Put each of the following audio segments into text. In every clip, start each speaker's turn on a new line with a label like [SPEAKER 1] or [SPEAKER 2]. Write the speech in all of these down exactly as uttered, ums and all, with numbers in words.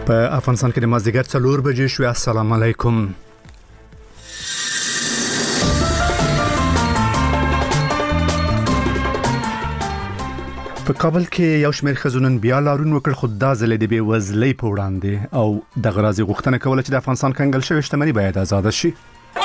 [SPEAKER 1] په افغانستان کې د مازدیګر څلور بجې شوې. السلام علیکم. په کابل کې یو شمېر ښځو بیا لارون وکړ، خو دا ځل د بې وزلۍ په وړاندې او د غرازي غوښتنه کوله چې د افغانستان کنګل شوې شتمني باید آزاده شي.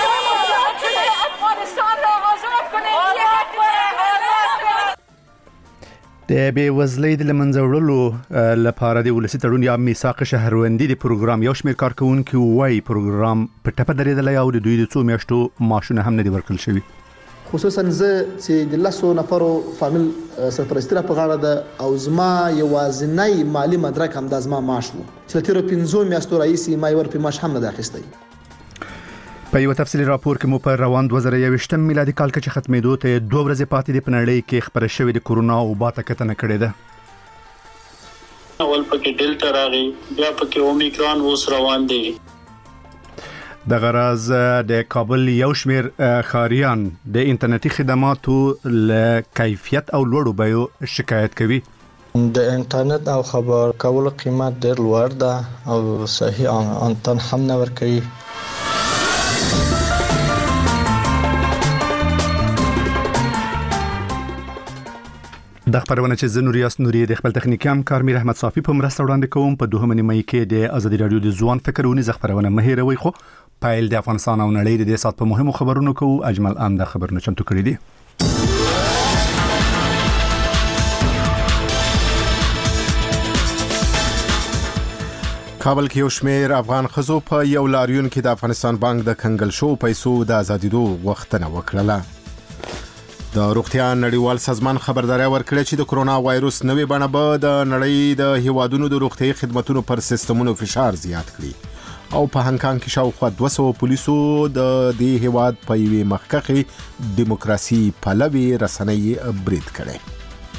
[SPEAKER 1] د بې وزلۍ د لمنځه وړلو لپاره د ولسي تړون یا میثاق شهروندي د پروګرام یو شمېر کارکونکو وايي پروګرام په ټپه درېدلی او د دوی د څو میاشتو معاشونه هم نه دي ورکړل شوي.
[SPEAKER 2] خصوصا زه چې د لسو نفرو فامیل سرپرستی را په غاړه ده او زما یوازینی مالی مدرک هم د زما معاش وو چې تیرو پنځو میاشتو راهیسې ما یې ور په معاش هم نه دی اخیستی.
[SPEAKER 1] په یو تفصیلي راپور کې مو په روان دوه زره یوویشتم میلادي کال کې چې ختمېدو ته دوه ورځې پاتې دي په نړۍ کې خپره شوې د کورونا وبا ته کتنه کړې ده.
[SPEAKER 3] اول پکې ډیلټا راغی، بیا پکې اومیکرون اوس روان دی.
[SPEAKER 1] د غراز د کابل یو شمېر ښاریان د انټرنیټي خدماتو له کیفیت او لوړو بیو شکایت کوي.
[SPEAKER 4] د انټرنیټ او خبر کولو قیمت ډېر لوړ ده او صحیح انټن هم نه ورکوي. د خبرونه چې زه نوریاس نوري د خپل تخنیکي همکار میر احمد صافي په مرسته وړاندې کوم. په دوهمه نیمه کې د ازادي رادیو د ځوان فکرونی خبرونه مهیروي، خو پایل د افغانستان او نړۍ د دې سات په مهمو خبرونو کوو. اجمل ام د خبرونه چمتو کړی دي.
[SPEAKER 5] کابل کې یو شمېر افغان ښځو په یو لاریون کې د افغانستان بانک د کنګل شو پیسو د ازادیدو غوښتنه وکړه. د روغتیا نړیوال سازمان خبرداري ورکړه چې د کورونا وایروس نوې بڼه به د نړۍ د هیوادونو د روغتي خدماتو پر سیستمونو فشار زیات کړي او په هانګ کانګ کې شاوخوا دوه سوه پولیسو د دې هیواد په یوې مخکښې دیموکراسي پلوي رسنۍ برید کړي.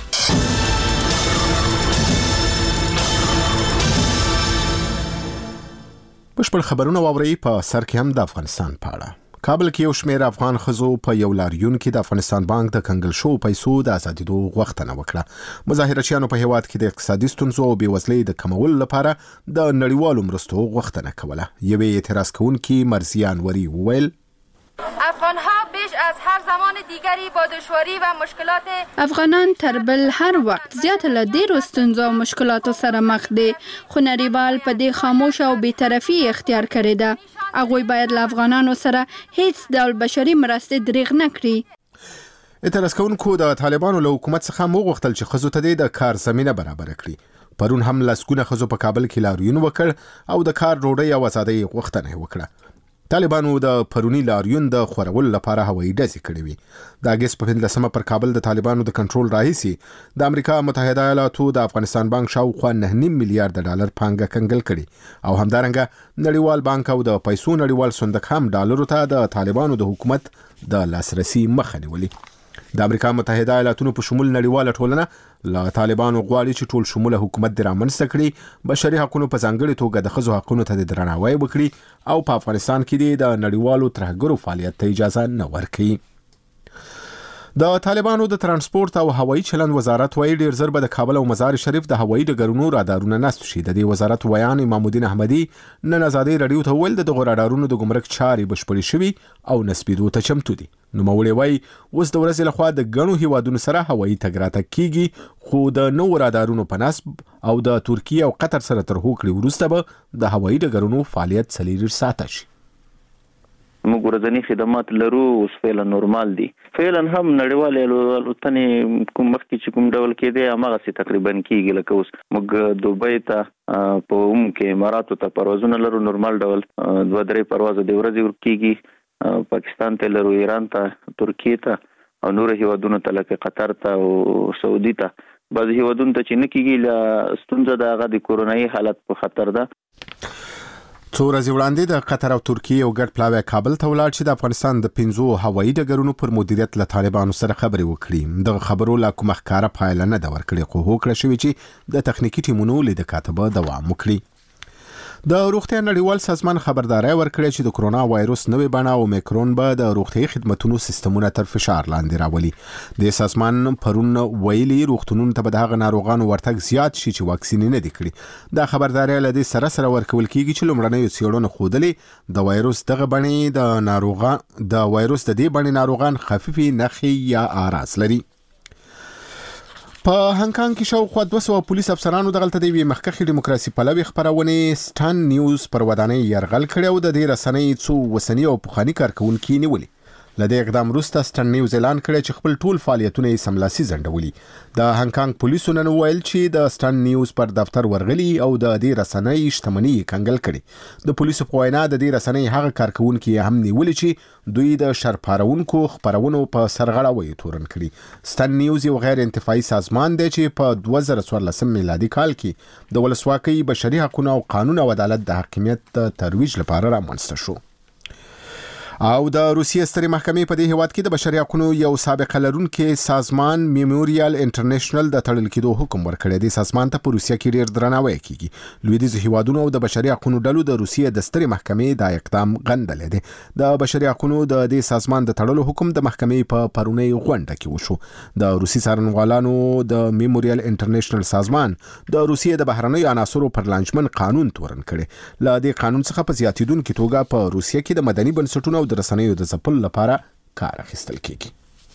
[SPEAKER 5] بشپړ خبرونه واوري په سر کې هم د افغانستان په اړه. کابل کې یو شمېر افغان ښځو په یو لاریون کې د افغانستان بانک د کنګل شو پیسو د ازادیدو غوښتنه وکړه. مظاهرچیانو په هیواد کې د اقتصادي ستونزو او بېوزلۍ د کمولو لپاره د نړیوالو مرستو غوښتنه کوله. یوې اعتراض کوونکي مرزیان وری وویل
[SPEAKER 6] افغانها بیش از هر زمان دیگری با دشواری و مشکلات افغانان تر بل هر وخت زیات له ډیرو ستونزو او مشکلاتو سره مخ دي، خو نړیوال په دې خاموش او بی‌طرفي اختیار کړی ده. هغوی باید له افغانانو سره هیڅ ډول بشري مرستې دریغ نه کړي.
[SPEAKER 5] اعتراض کوونکو د طالبانو له حکومت څخه وغوښتل چې ښځو ته د کار زمینه برابر کړي. پرون هم لسګونه ښځو په کابل کې لاریون وکړ او د کار ډوډۍ او ازادۍ غوښتنه وکړه. طالبانو د پرونی لاریون د خورولو لپاره هوایي ډزې کړې وي. د اګست په پنځلسمه پر کابل د طالبانو د کنټرول راهیسي د امریکا متحده ایالاتو د افغانستان بانک شاوخوا نه نیم میلیارډ ډالر پانګه کنګل کړي او همدارنګه نړیوال بانک او د پیسو نړیوال صندوق هم ډالرو ته د طالبانو د حکومت د لاسرسي مخه نیولې. د امریکا متحده ایالاتونو په شمول نړیواله ټولنه له طالبانو غواړي چې ټول شموله حکومت د رامنځته کړي، بشري حقوقو په ځانګړي توګه د ښځو حقوقو ته د درناوی وکړي او په افغانستان کې د نړیوالو ترهګرو فعالیت ته اجازه نه ورکړي. د طالبانو د ترانسپورت او هوایي چلند وزارت وایي ډیر زر به د کابل او مزار شریف د هوایي ډګرونو رادارونه نصب شي. د دې وزارت ویان امام الدین احمدي نن ازادي رادیو ته ویل د رادارونو د ګمرک چارې بشپړې شوي او نصبېدو ته چمتو دي. نوموړي وایي اوس د ورځې لخوا د ګڼو هیوادونو سره هوایي تګ راتګ کیږي، خو د نوو رادارونو په نصب او د ترکیه او قطر سره تر هوکړې وروسته به د هوایي ډګرونو فعالیت څلور ساعته شي.
[SPEAKER 7] موږ ورځنی خدمات لرو اوس فعلا نورمال دي. فعلا هم نړیوالې الوتنې کوم مخکې چې کوم ډول کېدی هماغسې تقریبا کېږي. لکه اوس موږ دوبۍ ته په اوم کې اماراتو ته پروازونه لرو نورمال ډول، دوه درې پروازه د ورځې کېږي. پاکستان ته لرو، ایران ته، ترکیه ته او نور هیوادونو ته لکه قطر ته او سعودي ته. بعض هیوادونو ته چې نه کېږي له ستونزه د هغه د کورونایي حالت په خطر ده.
[SPEAKER 5] څو ورځې وړاندې د قطر او ترکیه یو ګډ پلاوی کابل ته ولاړ چې د افغانستان د پنځو هوایي ډګرونو پر مدیریت له طالبانو سره خبرې وکړي. دغه خبرو لا کومه ښکاره پایله نه ده ورکړې، خو هوکړه شوې چې د تخنیکي ټیمونو لید کاتبه دوام وکړي. د روغتیا نړیوال سازمان خبرداري ورکړې چې د کرونا وایروس نوې بڼه اومیکرون به د روغتي خدماتو سیستمونو تر فشار لاندې راولي. د سازمان پرون ویلي روغتونونو ته به د هغه ناروغانو ورتګ زیات شي چې واکسین نه دي کړي. د خبرداري لدی سره سره ورکول کیږي چې لومړنۍ څېړنو ښودلې د وایروس دغه بڼې د ناروغان د وایروس د دې بڼې ناروغان خفيفي نښې یا اعراض لري. په هانګ کانګ کې شاوخوا دوه سوه پولیس افسرانو دغلته د یوې مخکښې دیموکراسي پلوي خپرونې سټان نیوز پر ودانۍ یرغل کړی او د دې رسنۍ څو وسنی او پخواني کارکونکي نیولي. له دې اقدام وروسته سټان نیوز اعلان کړی چې خپل ټول فعالیتونه یې سملاسي ځنډولي. د هانګ کانګ پولیسو نن ویل چې د سټان نیوز پر دفتر ورغلي او د دې رسنۍ شتمنۍ کنګل کړي. د پولیسو په وینا د دې رسنۍ هغه کارکونکي هم نیولي چې دوی د شرپارونکو خبرونو په سرغړاوي تورن کړي. سټان نیوز یو غیر انتفاعي سازمان دی چې په دوه زره څوارلس میلادي کال کې د ولسواکۍ، بشري حقوقو او قانون او عدالت د حاکمیت د ترویج لپاره رامنځته شو. او د روسیې سترې محکمې په دې هیواد کې د بشري حقوقو یو سابقه لرونکي سازمان میموریال انټرنیشنل د تړل کېدو حکم ورکړی دی. سازمان ته په روسیه کې ډېر درناوی کیږي. لویدیځ هیوادونو او د بشري حقوقو ډلو د روسیې د سترې محکمې د اقدام غندلې دی. د بشري حقوقو د دې سازمان د تړلو حکم د محکمې په پرونی غونډه کې وشو. د روسي څارنوالانو د میموریال انټرنیشنل سازمان د روسیې د بهرنۍ عناصرو پر لانجمن قانون تورن کړي. له دې قانون څخه په زیاتیدونکو توګه په روسیه کې د مدني بنسټونو د رسنیو د ځپل لپاره کار اخیستل کیږي.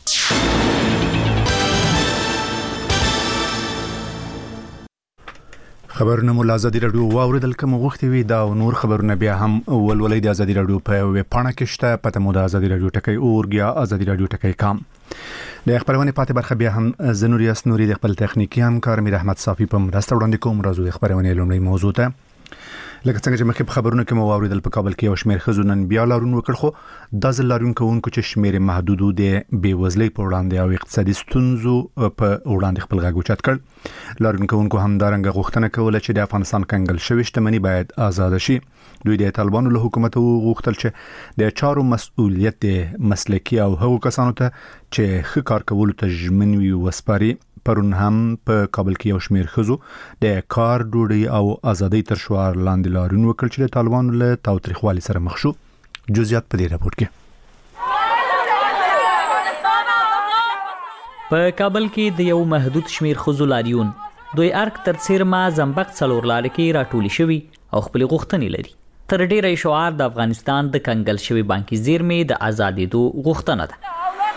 [SPEAKER 1] خبرونه مو ازادي رادیو واوریدل کوم غوښتي وي دا نور خبرونه بیا هم ولولې د ازادي رادیو په ویب پاڼه کې شته. پته مو د ازادي رادیو ټکی اورګیا ازادي رادیو ټکی کام. د خبرونه پاتې برخه بیا هم زنوریاس نوري د خپل تخنیکی همکار میر احمد صافي په مرسته وړاندې کوم. راځو د خبرونه لومړی موضوع ته. لکه څنګه چې مخکې په خبرونو کې مو واوریدل په کابل کې یو شمېر ښځو نن بیا لارون وکړ، خو د ځل لارون کوونکو چې شمېر محدود د بېوزلۍ په وړاندې او اقتصادي ستونزو په وړاندې خپل غږ اوچت کړ. لارون کوونکو همدارنګه غوښتنه کوله چې د افغانستان کنګل شوې شتمنۍ باید آزاد شي. دوی د طالبانو له حکومت غوښتل چې د چارو مسؤلیت د مسلکي او هغو کسانو ته چې ښه کار کولو ته ژمن وي وسپاري. پرون هم په کابل کې یو شمېر ښځو د کار، ډوډۍ او ازادۍ تر شعار لاندې لارون وکړ چې د طالبانو له تاوتریخوالي سره مخ شو. جزئیات په دې راپور کې.
[SPEAKER 8] په کابل کې د یو محدود شمېر ښځو لاریون دوی ارک تر څیرمه زمبق څلور لارې کې راټولې شوي او خپل غوښتنې لري. تر ډیره شعار د افغانستان د کنګل شوي بانکي زیرمې د ازادېدو غوښتنه ده.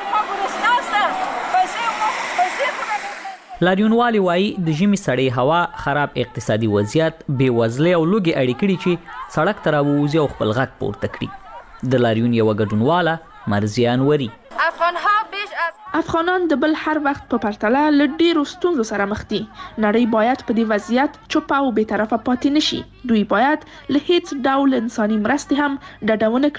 [SPEAKER 8] لاریونوالي وایي د ژمي سړې هوا، خراب اقتصادي وضعیت، بېوزلۍ او لوږې اړې کړي چې سړک ته راووځي او خپل غږ پورته کړي. د لاریون یوه ګډونواله مرضیه انوري
[SPEAKER 9] افغانان د بل هر وخت په پرتله له ډیرو ستونزو سره مخ دي. نړۍ باید په دې وضعیت چوپه او بې طرفه پاتې نشي. دوی باید له هیڅ ډول انساني مرستې هم ډډه ونه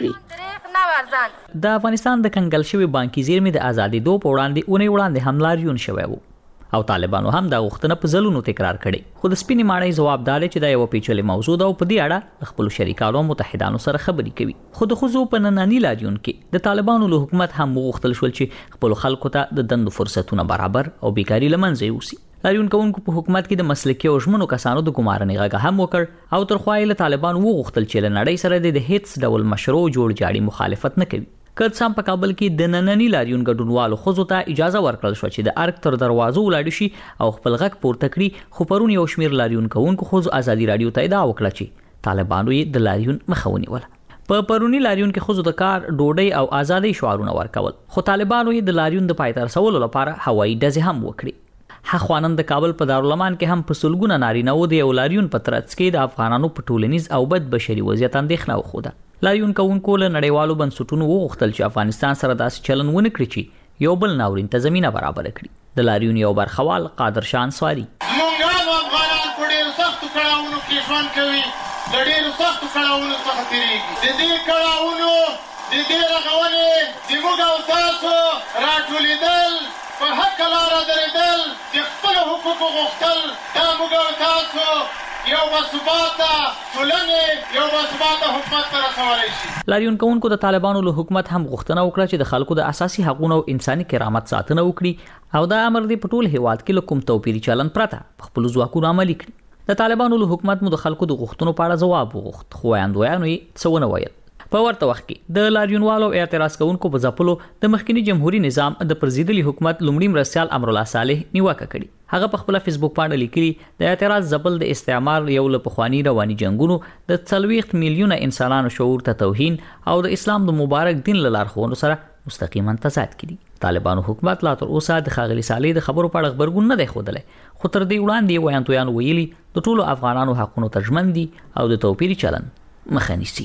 [SPEAKER 9] کړي.
[SPEAKER 8] د افغانستان د کنګل شوي بانکي زیرمې د ازادېدو په وړاندې اونۍ وړاندې هم لاریون شوی و او طالبانو هم دا غوښتنه په ځلونو تکرار کړي. خو د سپینې ماڼۍ ځواب دا دی چې دا یو پیچلې موضوع ده او په دې اړه خپلو شریکانو او متحدانو سره خبرې کوي. خو د ښځو په ننني لاریون کې د طالبانو له حکومت هم وغوښتل شول چې خپلو خلکو ته د دندو فرصتونه برابر او بیکاري له منځه یوسي. لاریون کوونکو په حکومت کې د مسلکي او ژمنو کسانو د ګمارنې غږ هم وکړ او تر خوا یې له طالبانو وغوښتل چې له نړۍ سره د هیڅ ډول مشروع جوړ جاړي مخالفت نه کوي. که څه هم په کابل کې د ننني لاریون ګډونوالو ښځو ته اجازه ورکړل شوه چې د ارک تر دروازو ولاړ شي او خپل غږ پورته کړي، خو پرون یو شمېر لاریون کوونکو ښځو ازادي راډیو ته ادعا وکړه چې طالبانو یې د لاریون مخه ونیوله. په پرونی لاریون کې ښځو د کار، ډوډۍ او ازادۍ شعارونه ورکول، خو طالبانو یې د لاریون د پای ته رسولو لپاره هوایي ډزې هم وکړې. هخوانن د کابل په دارالمان کې هم په سلګونه نارینه و د یو لاریون په ترڅ کې د افغانانو په ټولنیز او بد بشري وضعیت اندېښنه وښوده. لاریون کوونکو له نړیوالو بنسټونو وغوښتل چې افغانستان سره داسې چلن ونه کړي چې یو بل ناورین ته زمینه برابره کړي. د لاریون یو برخوال قادر شاه انصاري
[SPEAKER 3] موږ افغانان په ډېرو سختو کړاوونو کې ژوند کوي، د ډېرو سختو کړاوونو څخه تېرېږي. د دې کړاوونو د دې رغونې زموږ او تاسو راټولېدل، په حق لاره درېدل، د خپلو حقوقو غوښتل، دا موږ او تاسو یو باثباته ټولنې، یو باثباته حکومت ته رسولی شي.
[SPEAKER 8] لاریون کوونکو د طالبانو له حکومت هم غوښتنه وکړه چې د خلکو د اساسي حقوقو او انساني کرامت ساتنه وکړي او دا امر دی په ټول هیواد کې له کوم توپیري چلن پرته په خپلو ځواکونو عملي کړي. د طالبانو له حکومت مو د خلکو د غوښتنو په اړه ځواب وغوښت، خو وړاندویانو یې څه ونه ویل. په ورته وخت کې د لاریونوالو اعتراض کوونکو په ځپلو د مخکنی جمهوریت نظام د پرزیدلی حکومت لومړي مرستيال امرالله صالح نیوکه کړې. هغه په خپل فیسبوک باندې لیکلي د اعتراض ځپل د استعمار یو له پخوانی رواني جنگونو د څلوېښت میلیونه انسانانو شعور ته توهین او د اسلام د مبارک دین له لارښوونو سره مستقیما تضاد کړي. طالبانو حکومت لا تر اوسه د ښاغلي صالح د خبرو په اړه خبرګون نه دی ښودلی، خو تر دې وړاندې ویاندویانو ویلي د ټولو افغانانو حقونو ترجمن دي او د توپیري چلن مخه نیسي.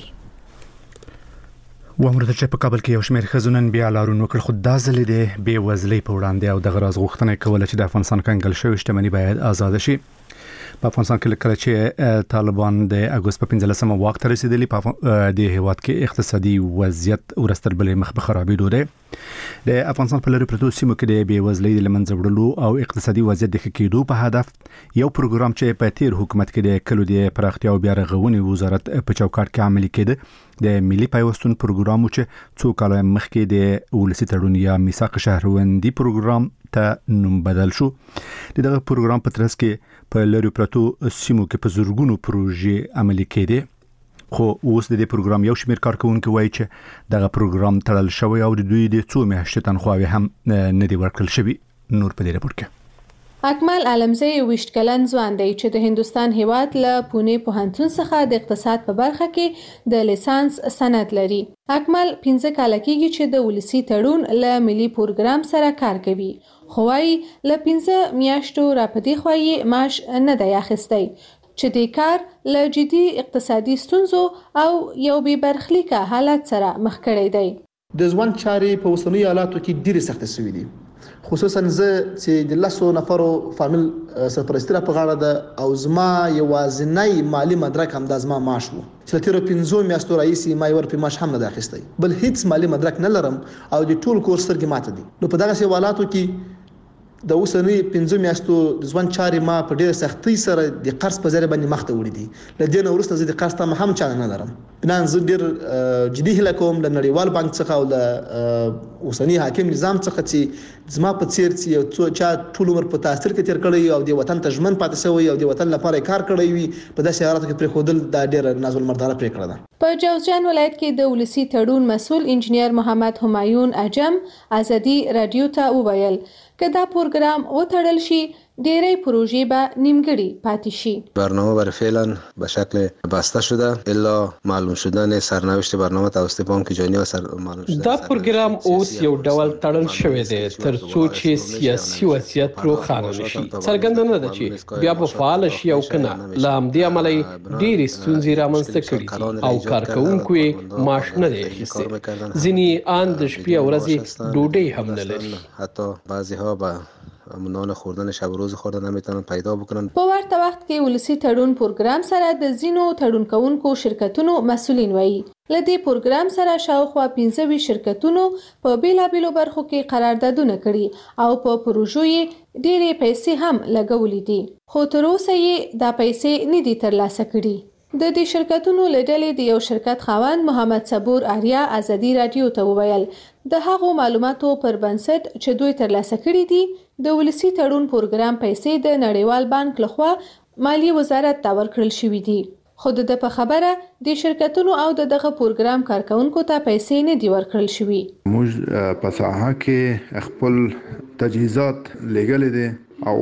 [SPEAKER 1] وامر د په کابل کې یو شمېر خزونن بیا لارون وکړ، خو دا ځلې د بې وزلۍ په وړاندې او د غراز غوښتنه کوله چې د افغانستان کنګل شوی شتمنۍ باید آزاد شي. په افغانستان کې کله چې طالبان د اگست په پنځلسمه واک ته رسیدلی، په د هیواد کې اقتصادي وضعیت ورستر بلې مخ په خرابېدو دی. د افغانستان په لری پروتو سیمو کې د بې وزلۍ د لمنځه وړلو او اقتصادي وضعیت د ښه کېدو په هدف یو پروګرام چې په تیر حکومت کې د کلو د پراختیا او بیا رغونې وزارت په چوکاټ کې عملي کېده، د ملي پیوستون پروګرام چې څو کال مخکې د ولسی تړون یا میثاق شهروندي پروګرام ته نوم بدل شو. دغه پروګرام په ترڅ کې په لری پروتو سیمو کې په زورګونو پروژې عملي کېده، خو اوس د دې پروګرام یو شمېر کارکونکو وایي چې دغه پروګرام تړل شوی او د دوی د څو میاشتې تنخواوې هم نه دی ورکړل شوی. نور په دې راپور کې
[SPEAKER 6] اکمل عالمزی ویشت کلن ځوان دی چې د هندستان هیواد له پونه پوهنتون څخه د اقتصاد په برخه کې د لیسانس سند لري. اکمل پنځه کال کېږي چې د ولسی تړون له ملي پروګرام سره کار کوي، خو وايي له پنځه میاشتو راپدې خوایي معاش نه دی اخیستی چې د کار له جدي اقتصادي ستونزو او یو بې برخلیکه حالت سره مخ کړی دی.
[SPEAKER 2] د ځوان چارې په اوسنیو حالاتو کې ډېرې سختې شوې دي، خصوصا زه چې د لسو نفرو فامیل سرپرستی را په غاړه ده او زما یوازینی مالی مدرک هم د زما معاش وو چې تیر پنځو میاشتو راهیسې ما یې ور په معاش هم نه دی اخیستی، بل هیڅ مالی مدرک نه لرم او د ټول کورس سترګې ماته دي. نو په دغه حالاتو کې د اوسنی پنځه میاشتو د ځوان چارې ما په ډېر سختۍ سره د قرض په ذریعه باندې مخ ته وړي دي. له دې نه وروسته زه د قرض تمه هم چانه نه لرم. بنان زه ډېر جدي هیله کوم له نړیوال بانک څخه او له اوسنی حاکم نظام څخه چې زما په څیر چې یو څو چا ټول عمر په تاثیر کې تیر کړی او د وطن ته ژمن پاتې شوی او د وطن لپاره کار کړی وي، په داسې حالاتو کې پرې خودل دا ډېر نازل مرداره پریکړه ده.
[SPEAKER 6] په جوزجان ولایت کې د ولسی تړون مسؤل انجنیر محمد همایون اجم ازادي رادیو ته وویل که دا پروګرام وتړل شي ډیری پروژې به نیمګړی پاتې شي.
[SPEAKER 10] برنامه بر فعلا به شکل بسته شده الا معلوم شدن سرنوشت برنامه توسط بانک جهانی و سر معلوم شدن
[SPEAKER 11] دا پروګرام اوس یو ډول تړل شوی دی تر څو چې سیاسي وضعیت روښانه نشي. څرګنده ده چې بیا په فعال شي او کنه. له همدې امله ډېرې ستونزې رامنځته کړي دي او کارکوونکو یې معاش نه دی اخیستی. ځینې ان د شپې او ورځې ډوډۍ هم نه لري.
[SPEAKER 10] حتی بعضی ها به منان خوردن شب و روز خوردن نمیتونن پیدا بکنن.
[SPEAKER 6] په ورته وخت کې ولسی تړون پروګرام سره د زینو تړون کوونکو شرکتونو مسولین وایي له دې پروګرام سره شاوخوا پنځه ویشت شرکتونو په بیلابیلو برخو کې قراردادونه کړي او په پروژو یې ډېرې پیسې هم لګولې دي، خو تر اوسه یې دا پیسې نه دي ترلاسه کړي. د دې شرکتونو له ډلې د یو شرکت خاوند محمد صبور آریا ازادي رادیو ته وویل د هغو معلوماتو پر بنسټ چې دوی ترلاسه کړي دي د ولسی تړون پروګرام پیسې د نړیوال بانک لخوا مالی وزارت ته ورکړل شوې دي، خو د په خبره د شرکتونو او دغه پروګرام کارکونکو ته پیسې نه دي ورکړل شوې.
[SPEAKER 12] موږ په ساحه کې خپل تجهیزات لګل دي او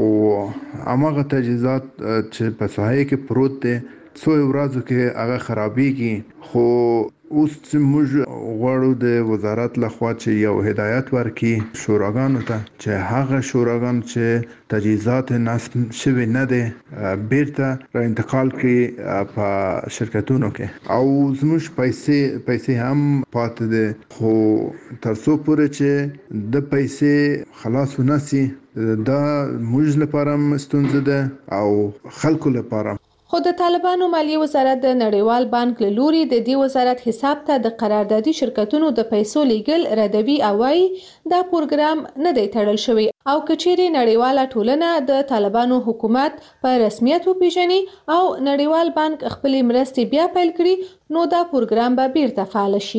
[SPEAKER 12] هغه تجهیزات چې په ساحه کې پروت دي څو ورځو کې هغه خرابېږي، خو اوس موږ غواړو د وزارت لخوا چې یو هدایت ورکړي شوراګانو ته چې هغه شوراګان چې تجهیزات نصب شوي نه دي بیرته را انتقال کړي په شرکتونو کې او زموږ پیسې پیسې هم پاتې دي، خو تر څو پورې چې د پیسې خلاص ونسي دا موږ لپاره ستونزه ده او خلکو لپاره.
[SPEAKER 6] خو د طالبانو مالی وزارت د نړیوال بانک له لوري د دې وزارت حساب ته د قراردادي شرکتونو د پیسو لیږل ردوي او وايي دا پروګرام نه دی تړل شوی او کچېرې نړیواله ټولنه د طالبانو حکومت په رسمیت وپیژني او نړیوال بانک خپل مرستې بیا پیل کړي نو دا پروګرام به بیرته فعال شي.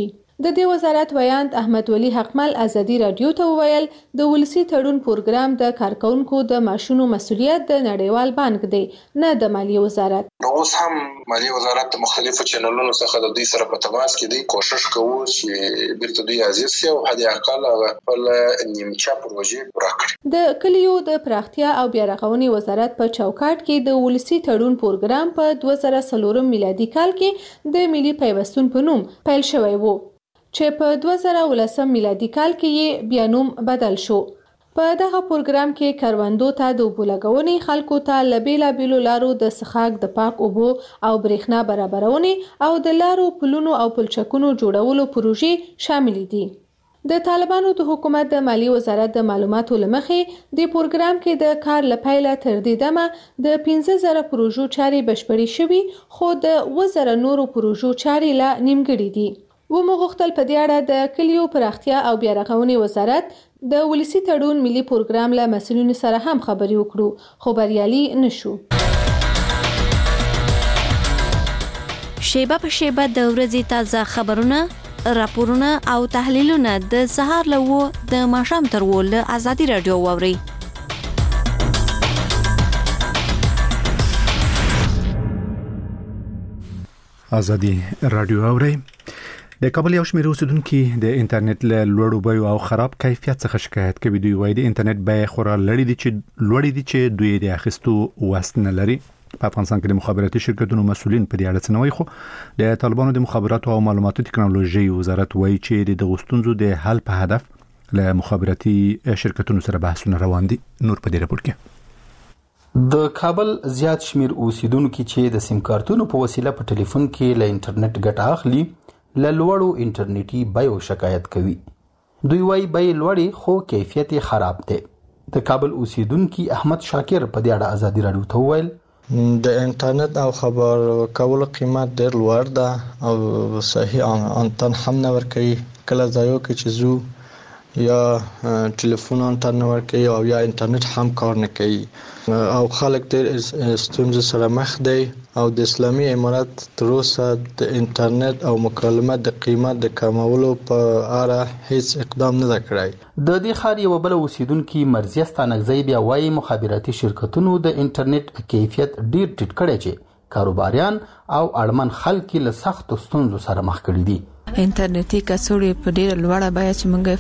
[SPEAKER 6] د دې وزارت ویاند احمد ولی حقمل ازادي رادیو ته وویل د ولسی تړون پروګرام د کارکونکو د معاشونو مسؤلیت د نړیوال بانک دی نه د مالیې وزارت.
[SPEAKER 13] نو اوس هم مالیې وزارت د مختلفو چینلونو څخه د دوی سره په تماس کې دی، کوشش کوو چې بیرته دوی حاضر شي او حد اقل خپل نیمچه پروژې پوره کړي.
[SPEAKER 6] د کلیو د پراختیا او بیا رغونې وزارت په چوکاټ کې د ولسی تړون پروګرام په دوه زره څلور میلادي کال کې د ملي پیوستون په نوم پیل شوی و چې په دوه زره ولسم میلادي کال کې یې بیا نوم بدل شو. په دغه پروګرام کې کروندو ته د اوبو لګونې، خلکو ته له بېلابېلو لارو د څښاک د پاک اوبو او برېښنا برابرونې او د لارو پلونو او پلچکونو جوړولو پروژې شاملې دي. د طالبانو د حکومت د مالیې وزارت د معلوماتو له مخې د پروګرام کې د کار له پیله تر دې دمه د پنځه زره پروژو چارې بشپړې شوي، خو د اووه زره نورو پروژو چارې لا نیمګړې دي. و مغختل په دې اړه د کلیو پراختیا او بیا رغونې وزارت د ولسی تړون ملي پروګرام له مسؤلینو سره هم خبرې وکړو، خو بریالي نشو.
[SPEAKER 14] شیبه په شیبه د ورځې تازه خبرونه، راپورونه او تحلیلونه د سهار له د ماښام تر ول ازادي رادیو واوري.
[SPEAKER 1] ازادي رادیو اوري. د کابل یو شمېر اوسیدونکو د انټرنیټ له لوړو بیو او خراب کیفیت څخه شکایت کوي. دوی وايي د انټرنیټ بیه خورا لوړې دي چې لوړې دي چې دوی د اخیستو وس نه لري. په افغانستان کې د مخابراتي شرکتونو مسؤلین په دې اړه څه نه وایي، خو د طالبانو د مخابراتو او معلوماتي ټکنالوژي وزارت وايي چې د غوښتنځو د حل په هدف له مخابراتي شرکتونو سره بحثونه روان دي. نور په دې راپور کې
[SPEAKER 15] د کابل زیات شمیر اوسیدونکو چې د سیم کارتونو په وسیله په ټلیفون کې له انټرنیټ ګټه اخلي له لوړو انټرنیټي بیو شکایت کوي. دوی وايي بیې لوړې خو کیفیت خراب دی. د کابل اوسیدونکو احمد شاکر په دې اړه ازادي رادیو ته وویل
[SPEAKER 16] د انټرنیټ او خبر کولو قیمت ډېر لوړ ده او صحیح انتن هم نه ورکوي. کله ځایو کې چې زو یا ټلیفون انتن نه ورکوي او یا انټرنیټ هم کار نه کوي او خلک ډېر ستونزې سره مخ دي او د اسلامي امارات تر اوسه د انټرنیټ او مکالمات د قیمت د کمولو په اړه هیڅ اقدام نه کړی.
[SPEAKER 15] د دې خار یو بل اوسیدونکو مرزیه ستانګزی بیا وايي مخابراتي شرکتونو د انټرنیټ کیفیت ډیر ټیټ کړی چې کاروباریان او اړمن خلک له سخت ستونزو سره مخ کړي دي.
[SPEAKER 17] انټرنیټي کڅوړې په ډېر لوړه بیه چې موږ یې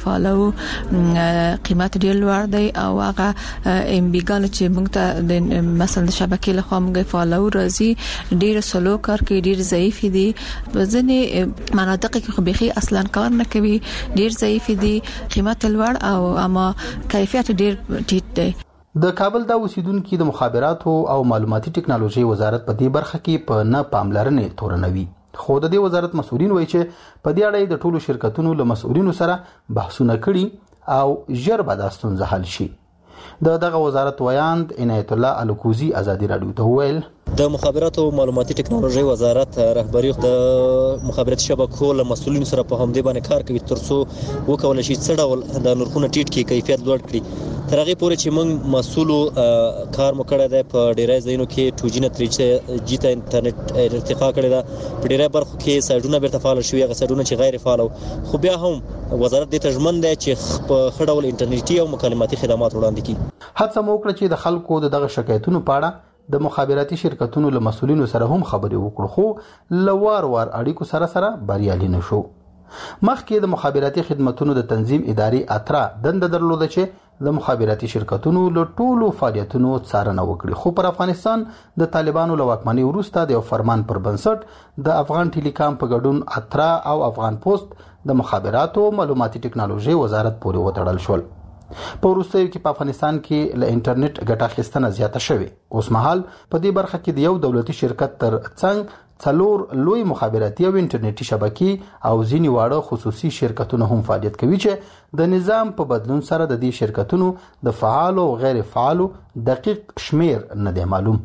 [SPEAKER 17] فالو قیمت ډېر لوړ دی او هغه ام بي ګان چې موږ ته د مثلا شبکې له خوا موږ یې فالو راځي ډېر سلو کار کوي، ډېر ضعیف دي. په ځینې مناطق کې خو بيخي اصلا کار نه کوي، ډېر ضعیف دي، قیمت لوړ او اما کیفیت ډېر ټیټ دی.
[SPEAKER 15] د کابل د اوسیدونکو د مخابراتو او معلوماتي ټکنالوژي وزارت په دې برخه کې په نه پاملرنې تورنوي. خو د دې وزارت مسؤلین وایي چې په دې اړه د ټولو شرکتونو له مسؤلینو سره بحثونه کړي او ژر به دا ستونزه حل شي. د دغه وزارت ویاند عنایت الله الکوزی ازادي رادیو ته وویل
[SPEAKER 18] د مخابراتو او معلوماتي ټکنالوژي وزارت رهبری د مخابراتي شبکو له مسؤلینو سره په همدې باندې کار کوي ترڅو وکول شي څه ډول د نرخونو ټیټ کې کیفیت لوړ کړي. تر هغه پورې چې موږ مسؤلو کار مکړه ده په ډیری ځایونو کې ټو جی نه تری جی ته انټرنیټ ارتقا کړی ده. په ډیری برخو کې سایډونه بیرته فعال شوي، هغه سایډونه چې غیر فعال خو بیا هم وزارت د تجمن ده چې په خړول انټرنیټي او مکالماتي خدمات وړاندې کړي.
[SPEAKER 15] هڅه مو وکړه چې د خلکو دغه شکایتونو په اړه د مخابراتي شرکتونو له مسؤلینو سره هم خبرې وکړو، خو لوار وار اړیکو سره سره بریالي نشو. مخکې د مخابراتي خدماتو د تنظیم ادارې اترا دنده درلوده چې د مخابراتي شرکتونو له ټولو فعالیتونو څارنه وکړي، خو پر افغانستان د طالبانو له واکمنۍ وروسته د یو فرمان پر بنسټ د افغان ټیلیکام په ګډون اترا او افغان پوسټ د مخابراتو او معلوماتي ټکنالوژي وزارت پورې وتړل شول. په وروستیو کې په افغانستان کې له انټرنیټ ګټه اخیستنه زیاته شوې. اوس مهال په دې برخه کې د یو دولتي شرکت تر څنګ څلور لوی مخابراتي او انټرنیټي شبکې او ځینې واړه خصوصي شرکتونه هم فعالیت کوي چې د نظام په بدلون سره د دې شرکتونو د فعال او غیر فعال دقیق شمیر نه دی معلوم.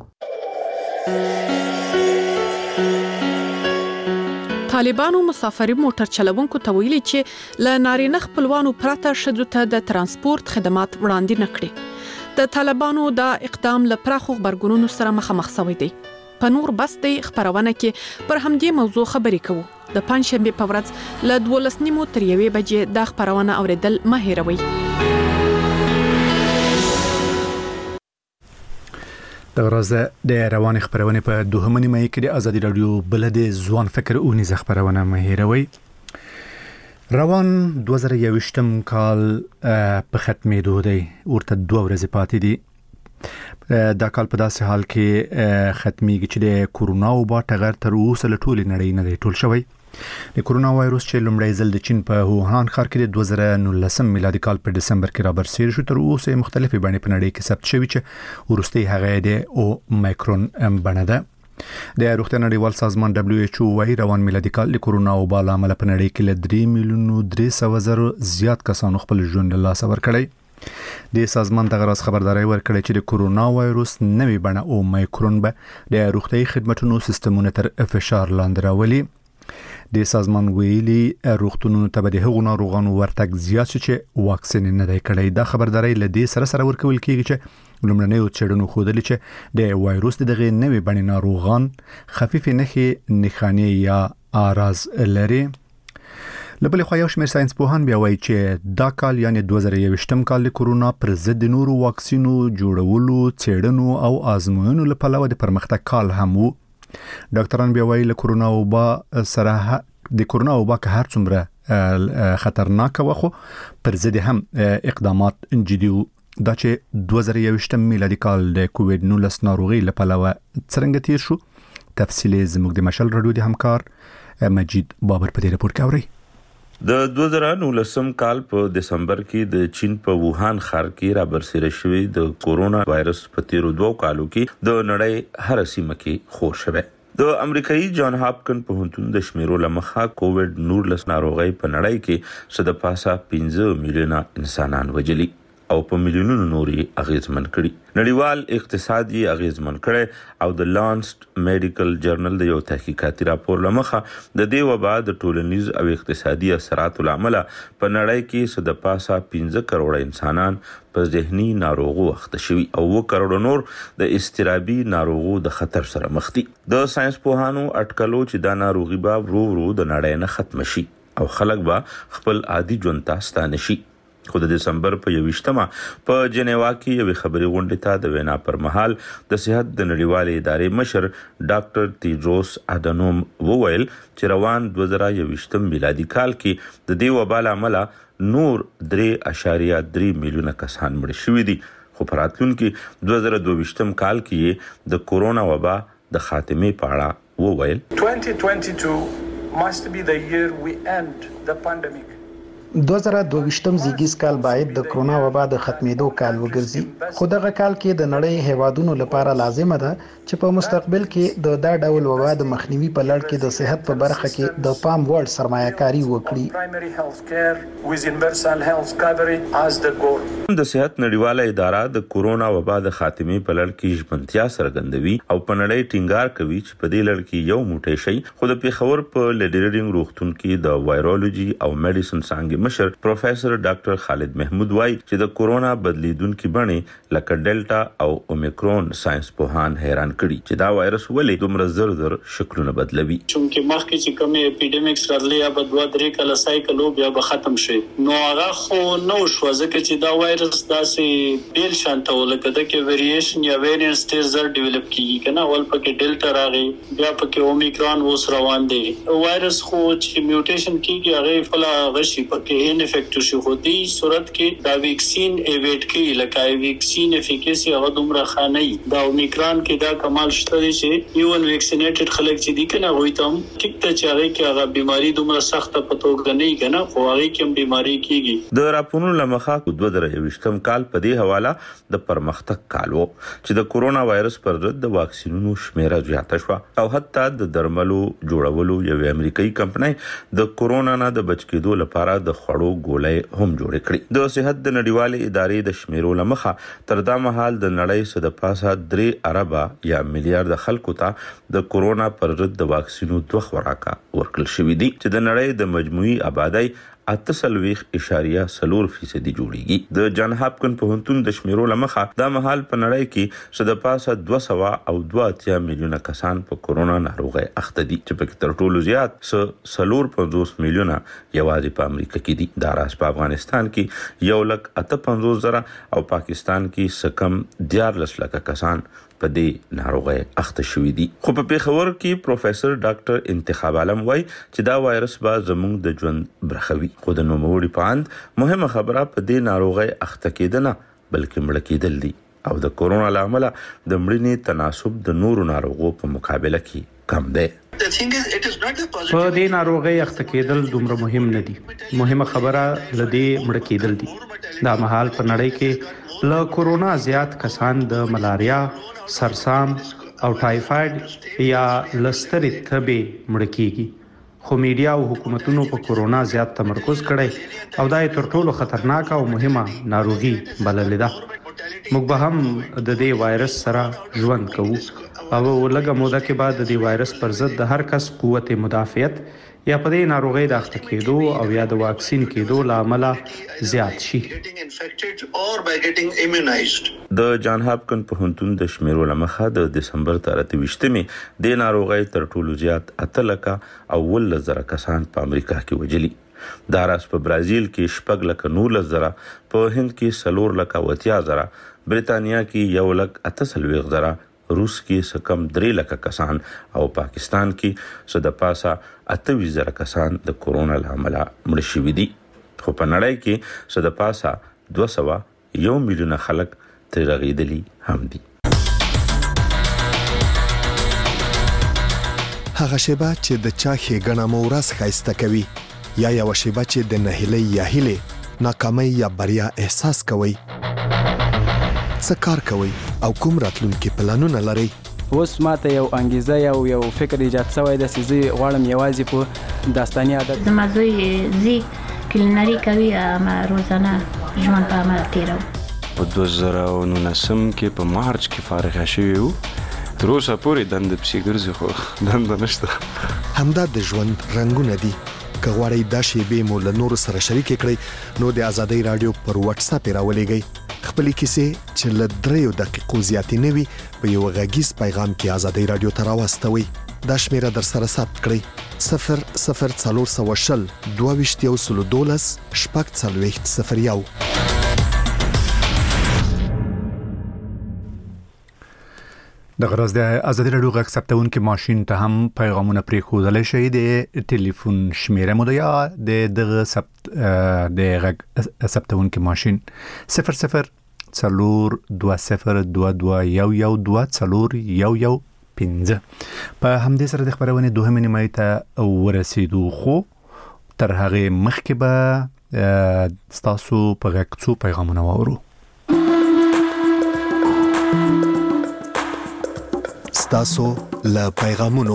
[SPEAKER 19] طالبانو مسافري موټر چلوونکو ته ویلي چې له نارینه خپلوانو پرته ښځو ته د ترانسپورت خدمات وړاندې نه کړي. د طالبانو دا اقدام له پراخو خبرګونونو سره مخامخ شوی دی. په نور بس دی خبرونه کې پر همدې موضوع خبرې کوو د پنځشنبه په ورځ ل دولس نیمو تر یوې بجې د خبرونه اوریدل مه هېروئ.
[SPEAKER 1] د غرض د روان خبرونه په دوهمه نیمه کې د ازادي رادیو بلد ځوان فکر او نيز خبرونه مه هېروئ. روان دوه زره یوویشتم کال په ختمېدو دی، ورته دوه ورځې پاتې دي. دا کال په داسې حال کې ختمېږي چې د کورونا وبا ټغر تر اوسه له ټولې نړۍ نه دی ټول شوی. د کورونا وایروس چې لومړی ځل د چین په ووهان ښار کې د دوه زره نولسم میلادي کال په دسمبر کې رابرسېره شو، تر اوسه مختلفې بڼې په نړۍ کې ثبت شوي چې وروستۍ هغه د اومیکرون بڼه ده. د روغتیا نړیوال سازمان دبليو ایچ او وايي روان میلادي کال د کورونا وبا له امله په نړۍ کې له درې میلیونو درې سوه زره زیات کسانو خپل ژوند له لاسه ورکړی. د سازمان دغه راز خبرداري ورکړي چې د کورونا وایروس نوې بڼه اومیکرون به د روغتیايي خدماتو سیستمونو تر فشار لاندې راولي. د سازمان ویلي روغتونونو ته به د هغو ناروغانو ورتګ زیات شي چې واکسین نه دی کړی. دا خبرداري له دې سره سره ورکول کیږي چې لومړنیو څېړنو ښودلي چې د وایروس د دغه نوې بڼې ناروغان خفیف نښې نښانې یا اعراض لري. لبل خو یو شمېر ساينس پوهان بیا وایي چې دا کال یعنی دوه زره یوویشتم کال د کورونا پر ضد نورو واکسینو جوړولو څېړنو او آزموینو لپاره د پرمختګ کال هم وو. ډاکټران بیا وایي له کورونا وبا سره د کورونا وبا که هر څومره خطرناک و خو پر ضد هم اقدامات جدي وو. دا چې دوه زره یوویشتم میلادي کال د کووید نولس ناروغي لپاره څنګه تیر شو، تفصیل زموږ د مشل رادیو د همکار مجید بابر په دې رپورت کې اوري.
[SPEAKER 20] د دوه زره نولسم کال په دسمبر کې د چین په ووهان ښار کې رابرسېره شوی د کورونا وایرس په تیرو دوه کالو کې د نړۍ هر سیمه کې خور شوی. د امریکایي جان هاپکن پوهنتون د شمیرو لمخه کووید نولس ناروغي په نړۍ کې څه د پاسه پنځه میلیونه انسانان وجلي او په میلیونونو نوري اغیزمن کړي. نړیوال اقتصاد یې اغیزمن کړي او د لانسټ میډیکل جرنل د یو تحقیقاتي راپور لمخه د دې وبا د ټولنیز او اقتصادي اثراتو لامل په نړۍ کې څه د پاسه پنځه کروڑه انسانان په ذهني ناروغو اخته شوي او اووه کروڑه نور د اضطرابي ناروغو د خطر سره مخ دي. د ساينس پوهانو اټکلو چې دا ناروغي به ورو ورو د نړۍ نه ختم شي او خلک به خپل عادي ژوند ته ستانه شي. خو د دسمبر په یوویشتمه په جنیوا کې یوې خبري غونډې ته د وینا پر مهال د صحت د نړیوالې ادارې مشر ډاکټر تیدروس اډانوم وویل چې روان دوه زره یوویشتم میلادي کال کې د دې وبا له امله نور درې اعشاریه درې میلیونه کسان مړ شوي دي. خو په راتلونکي دوه زره دوه ویشتم کال کې د کورونا وبا د خاتمې په اړه وویل
[SPEAKER 21] twenty twenty-two must be the year we end the pandemic.
[SPEAKER 22] دوه زره دوه ویشتم زیږیز کال باید د کرونا وبا د ختمېدو کال وګرځي. خو دغه کال کې د نړۍ هیوادونو لپاره لازمه ده چې په مستقبل کې د دا ډول وبا د مخنیوي په لړ کې د صحت په برخه کې د پام وړ سرمایه‌کاري
[SPEAKER 20] وکړي. د صحت نړیواله اداره د کورونا وبا د خاتمې په لړ کې ژمنتیا څرګندوي او په نړۍ ټینګار کوي چې په دې لړ کې یو موټی شي. خو د پیښور په لیډرینګ روغتون کې د وایرولوژي او میډیسن څانګې مشر پروفیسور ډاکټر خالد محمود وایي چې د کورونا بدلیدونکو بڼې لکه ډیلټا او اومیکرون ساينس پوهان حیران کړي چې دا وایرس ولې دومره زر زر شکلونه بدلوي.
[SPEAKER 23] چونکه مخکې چې کوم اپیډیمیکس راغلی یا په دوه درې کاله سایکل بیا به ختم شي نو هغه خو نو شو ځکه چې دا وایرس داسې بیل شانته ولکه د کې ویریشن یا ویریانټ ډیر زر ډیولپ کیږي کنه ول پکې ډیلټا راغی بیا پکې اومیکرون اوس روان دی. وایرس خو چې میوټیشن کیږي هغه فلا غشي کې ان افیکټ شي خو دې صورت کې دا ویکسین ایویټ کوي لکه ویکسین افیکیسی هغه دومره خانه دا اومیکرون کې دا کمال شته چې ایون ویکسینیټډ خلک چې دي کنه وای ته ټیک ته چې هغه کې هغه بیماری دومره سخته پتوګ نه کنه خو هغه کې بیماری کیږي.
[SPEAKER 20] د راپورونو لمخه دوه زره یوویشتم کال په دې حواله د پرمختګ کال وو چې د کورونا وایرس پر ضد د واکسینونو شمیره زیاته شو او حتی د درملو جوړولو یو امریکایي کمپنۍ د کورونا نه د بچ کېدو لپاره د خړو ګولۍ هم جوړ کړي. د صحت د نړیوالې ادارې د شمیرو لمخه تر دا مهال د نړۍ څخه د پاسه درې اربه یا میلیارډ خلکو ته د کورونا پر ضد د واکسینو دوه خوراکه ورکړل شوې دي چې د نړۍ د مجموعي آبادی اتسلويخ اشاریه سلور فیصدي جوړیږي. د جان هاپکن پوهنتون د شمیرو لمخه د مهال په نړۍ کې شد پاسه دوه سوه او دوه اتیا میلیونه کسان په کورونا ناروغي اخته دي چې په تر ټولو زیات س سلور پنځوس میلیونه یوازې په امریکا کې دي. دا راس په افغانستان کې یو لک اته پنځوس زره او پاکستان کې سکم دیارلس لک کسان په دې ناروغي اخته شوې دي. خو په پیښور کې پروفیسور ډاکټر انتخاب عالم وای چې دا وایرس به زموږ د ژوند برخوي. خو د نوموړي په اند مهمه خبره په دې ناروغي اخته کېدنه بلکې مړ کېدل دي او د کورونا لامل د مړینې تناسب د نورو ناروغو په مقابله کې کم دی.
[SPEAKER 4] په دې ناروغي اخته کېدل دومره مهم نه دي. مهمه خبره لدې مړ کېدل دي. دا مهال په نړۍ کې له کورونا زیات کسان د ملاریا، سرسام او ټایفاید یا لستري تبې مړ کیږي. خو میډیا او حکومتونو په کورونا زیات تمرکز کړی او دا تر ټولو خطرناک او مهمه ناروغي بللې ده. موږ به هم د دې وایرس سره ژوند کوو او لږه موده کې بعد د دې وایرس پر ضد د هر کس قوت مدافعت یا په دې ناروغي د اخته کېدو او یا د واکسین کېدو لامل زیات شي.
[SPEAKER 20] د جان هاپکن پوهنتون د شمیرو لمخه د دسمبر تر اتهویشتمې د ناروغي تر ټولو زیات اتلکه او ول زره کسان په امریکا کې وجلي. دا راس په برازیل کې شپږ لک نور زره، په هند کې سلور لک وتیا زره، بریتانیا کې یو لک اتسلويغ زره، روس کې سکم درې لک کسان او پاکستان کې صد پاسه اته زره کسان د کورونا لامل مړ شوي دي. خو په نړۍ کې صد پاسه دوه سوه یو میلیونه خلک ترې رغېدلي هم دي.
[SPEAKER 5] هغه شیبه چې د چا ښېګڼه مو ورځ ښایسته کوي یا یوه شیبه چې د نهیلۍ یا هیلې ناکامۍ یا بریا احساس کوئ، څه کار کوئ او کوم راتلونکي پلانونه لرئ؟
[SPEAKER 7] اوس ماته یو انګیزه یو یو فکر ایجاد شوی دی چې زه غواړم یوازې په داستاني عادت
[SPEAKER 24] زما زوی زی کلینري کوي اما روزانه ژوند په عمل تیرو.
[SPEAKER 25] په دوه زره او نولسم کې په مارچ کې فارغ شوی وو. تر اوسه پورې دنده پسې ګرځي خو دنده نشته.
[SPEAKER 5] همدا د ژوند رنګونه دي. که غواړئ دا شیبې مو له نورو سره شریکې کړئ نو د ازادۍ راډیو پر واتس اپ یې راولېږئ. خپلې کیسې چې له دریو دقیقو زیاتې نه وي په یو غږیز پیغام کې ازادۍ راډیو ته راواستوئ. دا شمیره در سره ثبت کړئ: صفر صفر څلور سوه شل دوه ویشت یو سلو دولس شپږ څلوېښت صفر یو.
[SPEAKER 1] د غرض د ازادي راډیو غږ ثبتونکو ماشين ته هم پیغامونه پریښودل شي. د ټلیفون شمیره مو یا د دغه ثبت د غږ ثبتونکو ماشين صفر صفر څلور دوه صفر دوه دوه یو یو دوه څلور یو یو پنځه. په همدې سره د خبرونه دوهمه نیمه ته ورسېدو. خو تر هغه مخکې به تاسو په غږ څو پیغامونه واورو.
[SPEAKER 5] تاسو له پیغامونو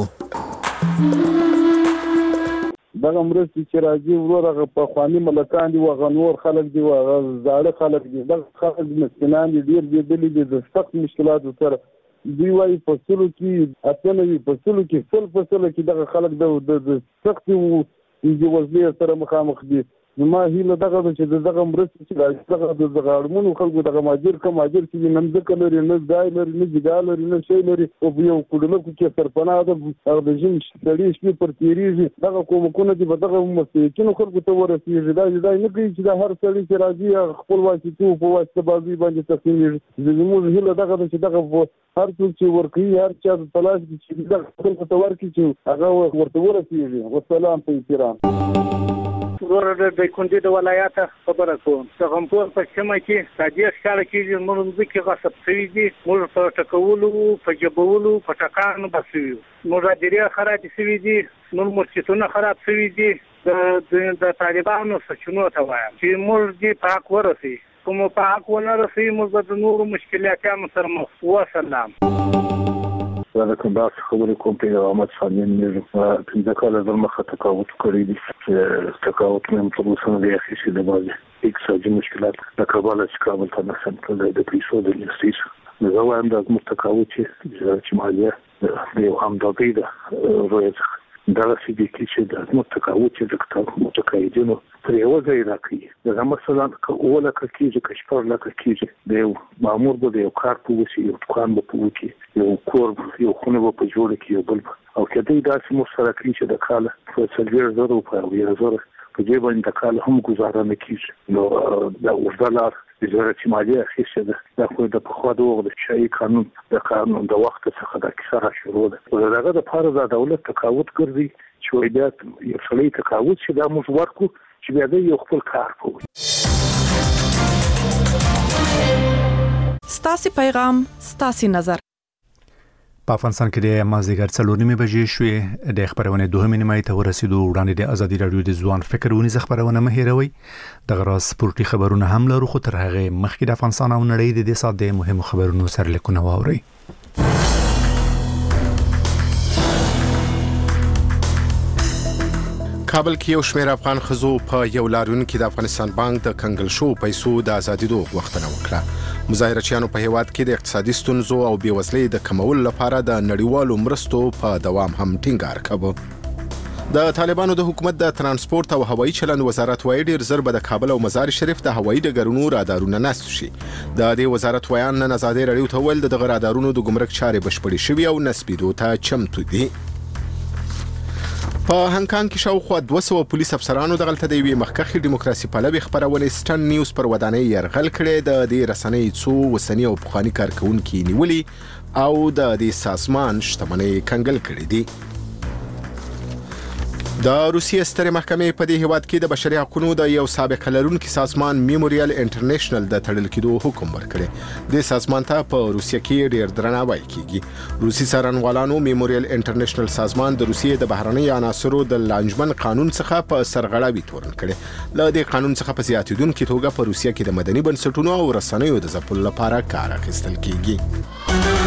[SPEAKER 26] دغه مرستې چې راځي ورور هغه په خواني ملکان دي وغه نور خلک دي وغه زاړه خلک دي دغه خلک مسکینان دي ډیر دي دي د سخت مشکلاتو سره دوی وايي په سلو کې اتنه وي په سلو کې فل په سلو کې دغه خلک د سخت یو وضعیت سره مخامخ دي. نو ما هیله دغه چې دغه مرستې چې راځي دغه د غړمنو خلکو دغه ماجر کوم ماجر چې نن ځکه لري نه ځای لري نه ځای لري نه شي لري او یو کډلکو کې سرپناه د د جن شړې شپې پر تیریږي دغه کومکونه دي دغه مسکینو خلکو ته ورسیږي دا ځای نه کوي چې دا هر څړي چې راځي خپل واسطو په واسطه بازي باندې تقسیمېږي. زموږ هیله دغه چې دغه هر څوک چې ورکوي هر چا د تلاش چې دغه خلکو ته ورکړي چې هغه ورته ورسیږي. والسلام په احترام. ورور د کندې د ولایت خبره کوم. څنګه په پښتمه کې صادق ښکار کېږي موږ ځکه غصب شوی دي موږ په ټکولو په جبولو په ټکانو بسوي موږ ډیره خراب شوی دي موږ مرشتونه خراب شوی دي د د طالبانو سچونو ته وایم چې موږ دې پاک ورسي کوم پاک ونرسي موږ د نورو مشکلاتونو سره مخ وسلام.
[SPEAKER 27] زه کوم بحث خبرې کوم په احمد خانین نه پنځه کاله زموږ تقاوت کړی دي چې تقاوت مې په اوسنۍ د اخیستې د بازي اقتصادي مشکلات د کابل څخه کابل ته نسم کړل د پیسو د لیستیس نو زه وایم د تقاوت چې چې مالیا د یو همدغې د رویت دا چې د کیسې د متقاعد چې د متقاعدینو پر یو ځای راکړي دا مثلا اوله کیږي کشپر لکه کیږي د یو مامور به یو کار په وسی یو دکان به په وکی یو کور یو خونه به په جوړ کې یو بل او کله دا چې مشترکي چې د کاله په څلور زره په یو زره په دې باندې د کاله هم گزاره نه کیږي نو دا ورډلار وزارت مالیه اخیسته ده دا خو د پخوا دغه د شای قانون د قانون د وخت څخه د کیسه شروع ده او دغه د فرض د دولت تقاعد ګرځي چې وایي یو څلې تقاعد چې دا موږ ورکو چې بیا د یو خپل کار کوي.
[SPEAKER 19] ستاسي پیغام ستاسي نظر.
[SPEAKER 1] په افغانستان کې د مازدیګر څلور نیمې بجې شوې د خبرونه دوه نیمې ته ورسېدو وړاندې د ازادي رادیو د ځوان فکر ونی خبرونه مه هېروي د غراس سپورتي خبرونه هم لرو خو تر هغه مخکې د افغانستان او نړۍ د دې سات د مهمو خبرونو سره لیکونه واوري.
[SPEAKER 2] کابل کې یو شمېر افغان خزو په یو لاریون کې د افغانستان بانک د کنګل شو پیسو د ازادي دوه غوښتنه وکړه. مظاهرچیانو په هیواد کې د اقتصادي ستونزو او بیوزلۍ د کمولو لپاره د نړیوالو مرستو په دوام هم ټینګار کاوه. د طالبانو د حکومت د ترانسپورت او هوایي چلند وزارت وایي ډیر زر به د کابل او مزار شریف د هوایي ډګرونو رادارونه نصب شي. د دې وزارت ویان نن ازادي رادیو ته ویل د رادارونو د ګمرک چارې بشپړې شوې او نصبېدو ته چمتو دي. په هانګ کانګ کې شاوخوا دوه سوه پولیس افسرانو دغلته د یوې مخکښې دیموکراسي پلوي خپرونې سټن نیوز پر ودانۍ یرغل کړی. د دې رسنۍ څو اوسني او پخواني کارکونکي نیولي او د دې سازمان شتمنۍ کنګل کړې دي. د روسیې سترې محکمې په دې هیواد کې د بشري حقوقو د یو سابقه لرونکي سازمان میموریال انټرنیشنل د تړل کېدو حکم ورکړی. د سازمان ته په روسیې کې ډېر درناوی کیږي. روسي څارنوالانو میموریال انټرنیشنل سازمان د روسیې د بهرنۍ عناصرو د لانجمن قانون څخه په سرغړاوي تورن کړي. له دې قانون څخه په زیاتیدونکو توګه په روسیې کې د مدني بنسټونو او رسنیو د ځپلو لپاره کار اخیستل کیږي.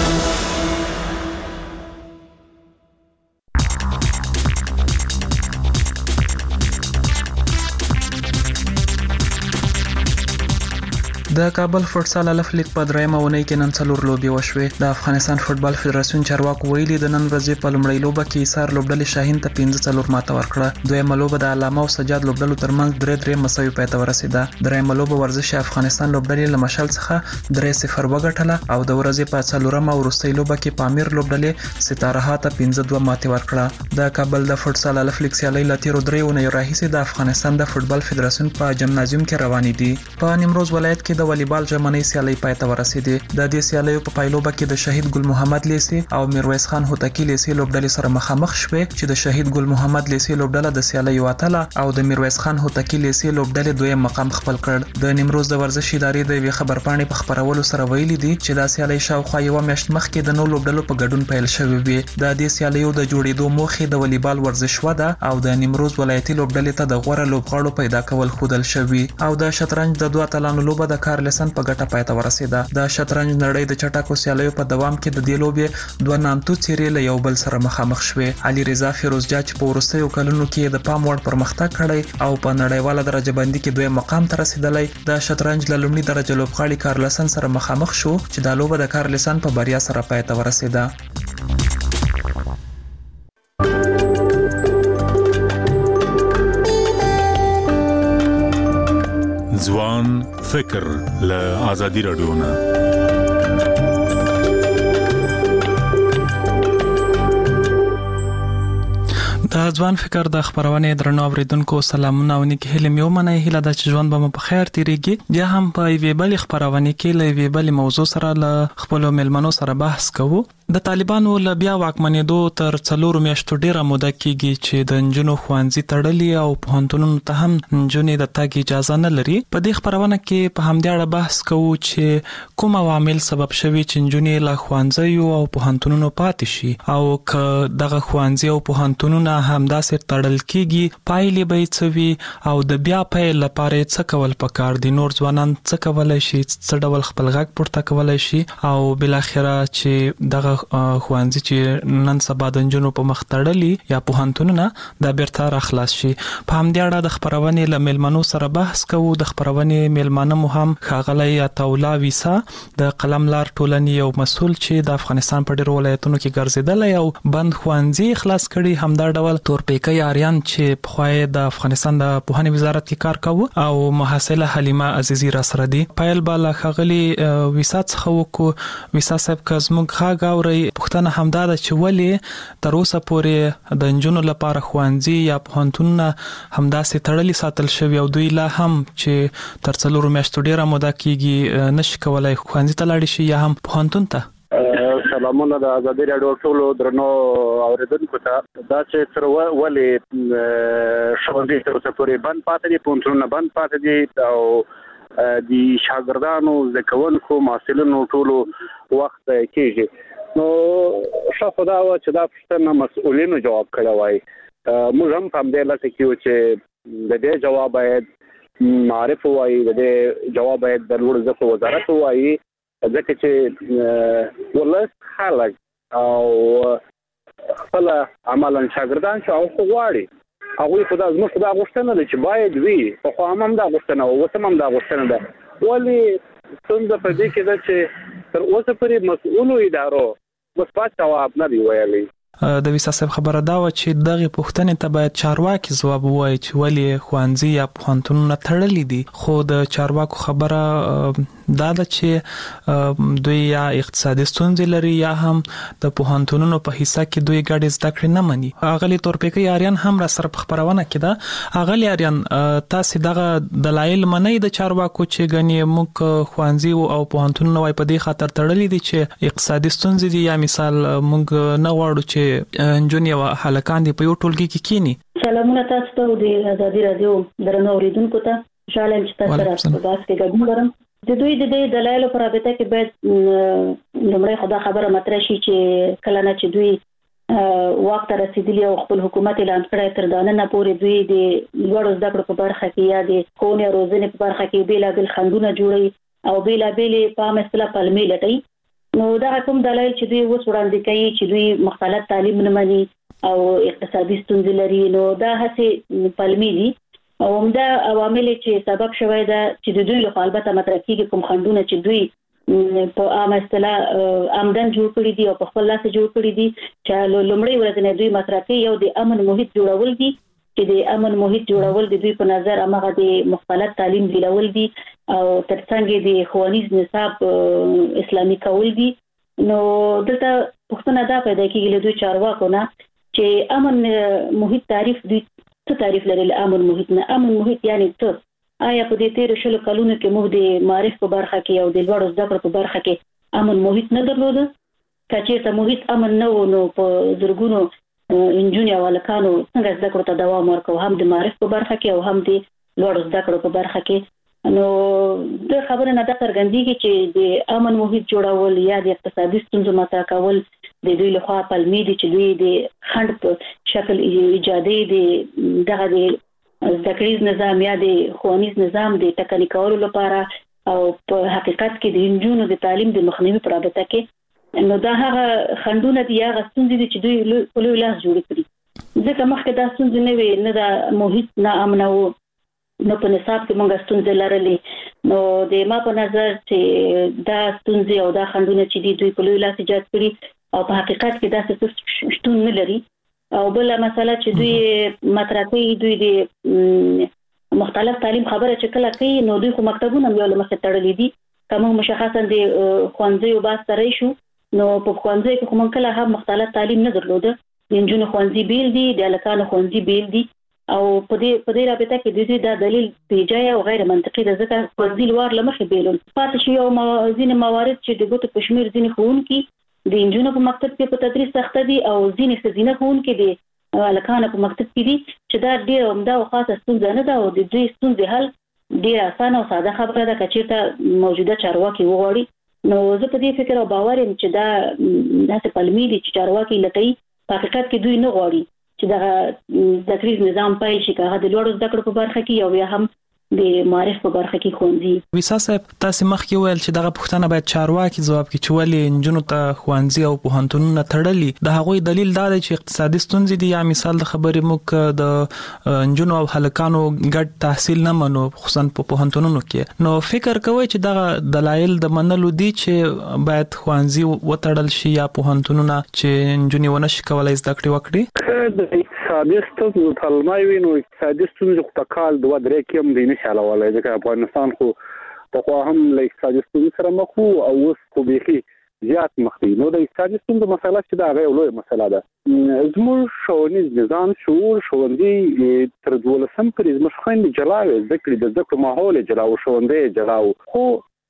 [SPEAKER 3] د کابل فوټسال الف لیگ په درېمه اونۍ کې نن څلور لوبې وشوې. د افغانستان فوټبال فدراسیون چارواکو ویلي د نن ورځې په لومړۍ لوبه کې ایثار لوبډلې شاهین ته پنځه څلور ماته ورکړه. دویمه لوبه د علامه او سجاد لوبډلو ترمنځ درې درې مساوي پای ته ورسېده. درېیمه لوبه ورزش افغانستان لوبډلې له مشال څخه درې صفر وګټله او د ورځې په څلورمه او وروستۍ لوبه کې پامیر لوبډلې ستاره ته پنځه دوه ماتې ورکړه. د کابل د فوټسال الف لیگ سیالۍ له تیرو درې اونیو راهیسې د افغانستان د فوټبال فدراسیون په جمنازیوم کې روانې دي. په نیمروز ولایت کې د والیبال ژمنۍ سیالۍ پای ته ورسېدې. د دې سیالیو په پایلوبه کې د شهید ګل محمد لیسي او میرویس خان هوتکی لیسي لوبډلې سره مخامخ شوې چې د شهید ګل محمد لیسي لوبډله د سیالیو اتله او د میرویس خان هوتکی لیسي لوبډلې دویم مقام خپل کړ. د نیمروز د ورزش ادارې د یوې خبرپاڼې په خبرولو سره ویلي دي چې دا سیالۍ شاوخوا یوه میاشت مخکې د نو لوبډلو په ګډون پیل شوې وې. د دې سیالیو د جوړېدو موخې د والیبال ورزش وده او د نیمروز ولایتي لوبډلې ته د غوره لوبغاړو پیدا کول ښودل شوي او د شطرنج د دوه اتلانو لوبه د کارلسن په ګټه پای ته ورسېده. د شطرنج نړۍ د چټکو سیالیو په دوام کې د دې لوبې دوه نامتو څېرې له یو بل سره مخامخ شوې. علي رضا فیروزجا چې په وروستیو کلونو کې د پام وړ پرمختګ کړی او په نړیواله درجه بندي کې دویم مقام ته رسېدلی، د شطرنج له لومړي درجه لوبغاړي کارلسن سره مخامخ شو چې دا لوبه د کارلسن په بریا سره پای ته ورسېده.
[SPEAKER 8] ځوان فکر له آزادي رادیو نه
[SPEAKER 3] د ځوان فکر د خبرونه درنو اوریدونکو سلامونه او نیک هیله مې ومنه. هیله د ژوند به په خیر تیریږي. بیا هم په وی بل خبرونه کې له وی بل موضوع سره له خپل ملمنو سره بحث کوو. د طالبانو له بیا واکمنېدو تر څلور میاشتو ډیره موده کېږي چې د نجونو ښوونځي تړلي او پوهنتونونو ته هم نجونې د تګ اجازه نه لري. په دې خبرونه کې په همدې اړه بحث کوو چې کوم عوامل سبب شوي چې نجونې له ښوونځیو او پوهنتونونو پاتې شي او که دغه ښوونځي او پوهنتونونه همداسې تړل کیږي پایلې به څه وي او د بیا پیل لپاره څه کول پکار دي نور ځوانان څه کولای شي څه ډول خپل غږ پورته کولای شي او بل اخره چې دغه خوانځي چې نن سبا د جنونو په مخ تړلي یا په هنتونونه د بیرته راخلاص شي په همدې اړه د خبرونې ل ملمنو سره بحث کوو د خبرونې ملمنه مو هم خاغلی عطاولا ویسا د قلملار ټولنې یو مسول چې د افغانستان په ډیرو ولایتونو کې ګرځیدل او بند خوانځي خلاص کړي همدا ډول تورپیکۍ آریان چې په خوای د افغانستان د پوهنې وزارت کې کار کوي او محصله حلیمه عزیزی را سره دي پایل بالا خاغلی ویسا څخه وکړو ویسا صاحب کزموږ خاګ اوري پښتنه همدا د چولې تر اوسه پورې د جنونو لپاره خوانځي یا پوهنتونونه همداسې تړلي ساتل شوی او دوی لا هم چې تر څلورو میاشتو ډیره موده کېږي نشي کولای خوانځي ته لاړ شي یا هم پوهنتون ته
[SPEAKER 6] سلامونه د ازادي راډیو ټولو درنو اوریدونکو ته دا چې تر ولې ښوونځي تر اوسه پورې بند پاتې دي پوهنتونونه بند پاتې دي او د شاګردانو زده کوونکو محصلینو ټولو وخت کېږي نو ښه خو دا وه چې دا پوښتنه مسؤلینو جواب کړی وای موږ هم په همدې لټه کې وو چې د دې جواب باید معرف وایي د دې جواب باید د لوړ زده کړو وزارت وایي ځکه چې ولس خلک او خپل عملاً شاګردان چې او غواړي هغوی خو دا زموږ خو دا غوښتنه ده چې باید وي پخوا هم دا غوښتنه وه اوس هم دا غوښتنه ده ولې ستونزه په دې کې ده چې تر اوسه پورې مسؤلو ادارو مثبت جواب نه دی ویلی
[SPEAKER 3] د ویسا صاحب خبره دا و چې دغه پوښتنې ته باید چارواکي ځواب ووایي چې ولې خوانځي یا پوهنتونونه تړلي دي خو د چارواکو خبره دا ده چې دوی یا اقتصادي ستونزې لري یا هم د پوهنتونونو په حصہ کې دوی ګډې زده کړې نه مني اغلی تورپیکۍ آریان هم را سره په خبرونه کې ده اغلی آریان تاسو دغه دلایل منئ د چارواکو چې غني موږ خوانځي او پوهنتونونه وای په دې خاطر تړلي دي چې اقتصادي ستونزې دي یا مثال موږ نه غواړو چې انجونی او هلکان دی په یو ټولګي کې کینی
[SPEAKER 9] سلامونه تاسو ته د ازادي رادیو درنو اوریدونکو ته شالم چې تاسو راځي په کې ګډون لرم د دوی د دې دلایل پر رابطه کې باید لمړی خدا خبره مطرح شي چې کله نه چې دوی وخت رسیدلی او خپل حکومت اعلان کړی تر دا نه پورې دوی د لوړ زده کړو په برخه کې یا د کونې روزنې په برخه کې بیلا بیل خندونه جوړي او بیلا بیل په مثلا پلمې لټي نو دا کوم دلایل چې دوی وس وړاندې کوي چې دوی مختلف تعلیم نه مني او اقتصادي ستونزې لري نو دا هڅې پلمې دي او همدا عوامل چې سبب شوی دا چې د دوی له البته مطرح کیږي کوم خندونه چې دوی په عامه اصطلاح آمدن جوړ کړی دي او په خپل لاس جوړ کړی دي چې لومړی ورځ نه دوی مطرح کوي یو د امن محیط جوړول دي چې د امن محیط جوړول د دوی په نظر هغه د مختلف تعلیم دیول دي او ترڅنګ د ښوونیز نصاب اسلامي کول دي نو دلته پوښتنه دا پیدا کیږي له دوی چارواکو نه چې امن محیط تعریف دوی څه تعریف لري له امن محیط نه امن محیط یعنی څه آیا په دې تیر شلو کلونو کې موږ د معرف په برخه کې او د لوړ زده کړو په برخه کې امن محیط نه درلود کچې ته محیط امن نه و نو په زرګونو انجونی او الکانو څنګه زده کړو ته دوام ورکو هم د معرف په برخه کې او هم د لوړ زده کړو په برخه کې نو د خبره نه د څرګندېږي چې د امن محیط جوړول یا د اقتصادي ستونزو مطرح کول د دوی له خوا پلمې دي چې دوی د خند په شکل ایجادي د دغه د زده کړیز نظام یا د ښوونیز نظام د ټکني کولو لپاره او په حقیقت کې د انجونو د تعلیم د مخنیوي په رابطه کې نو دا هغه خندونه دي هغه ستونزې دي چې دوی په لوی لاس جوړ کړي ځکه مخکې دا ستونزې نه وي نه د محیط نه امن او نو په نصاب کې موږ ستونزې لرلې نو د ما په نظر چې دا ستونزې او دا خندونه چې دي دوی په لوی لاس ایجاد کړي او په حقیقت کې دا څه شتون نه لري او بل مسله چې دوی مطرح کوي دوی د مختلف تعلیم خبره چې کله کوي نو دوی خو مکتبونه یو لمخه تړلې دي کوم مشخصا د خوانځي باس ترې شو نو په خوانځي کې کوم کله هم مختلف تعلیم نه درلوده د انجونو خوانځي بیل دي د الکانو خوانځي بیل دي او په دې په دې رابطه کې د دې د دلیل بیجای او غیر منطقي د ذکر خوانځي لوړ لمخه بیلول پاتې شي او موازین موارد چې د ګوتو پښمیر ځینې خوونکي د انجونو په مکتب کې په تدریس سخت دي او ځینې سزینه خوونکي دي الکانو په مکتب کې دي چې دا ډېر عمده او خاصه ستونزه نه ده او د دې ستونزې حل ډېر اسانه او ساده خبره ده چې موجوده چارواکي وغواړي نو زه په دې فکر او باور یم چې دا داسې پلمې دي چې چارواکي لټي په حقیقت کې دوی نه غواړي چې دا د تدریس نظام پیل شي هغه د لوړو زده کړو په برخه کې او بیا هم د معرف په برخه کې خوندي.
[SPEAKER 3] ویسا صاحب تاسو مخکې ویل چې دغه پوښتنه باید چارواکي ځواب کړي چې ولې نجونو ته خوندي او پوهنتونونه تړلي. د هغوی دلیل دا دی چې اقتصادي ستونزې دي یا مثال د خبرې موږ د نجونو او هلکانو ګډ تحصیل نه منو خصوصا په پوهنتونونو کې. نو فکر کوئ چې دغه دلایل د منلو دي چې باید خوندي وتړل شي یا پوهنتونونه چې نجونې ونه شي کولای زده کړې وکړي؟
[SPEAKER 6] د اقتصادي ستونزو پلمای وینو اقتصادي ستونزو په کال دوه درې کې هم د نشاله ولای ځکه افغانستان خو په هم له اقتصادي ستونزو سره مخ وو او اوس خو بيخي زیات مخ دي. نو د اقتصادي ستونزو مسله چې دا غو لوی مسله ده. زموږ ښوونیز نظام شعور ښوونځي تر دولسم پورې زموږ خويندې جلاوي ذکر د ذکر ماحول جلاو ښوونځي جلاو خو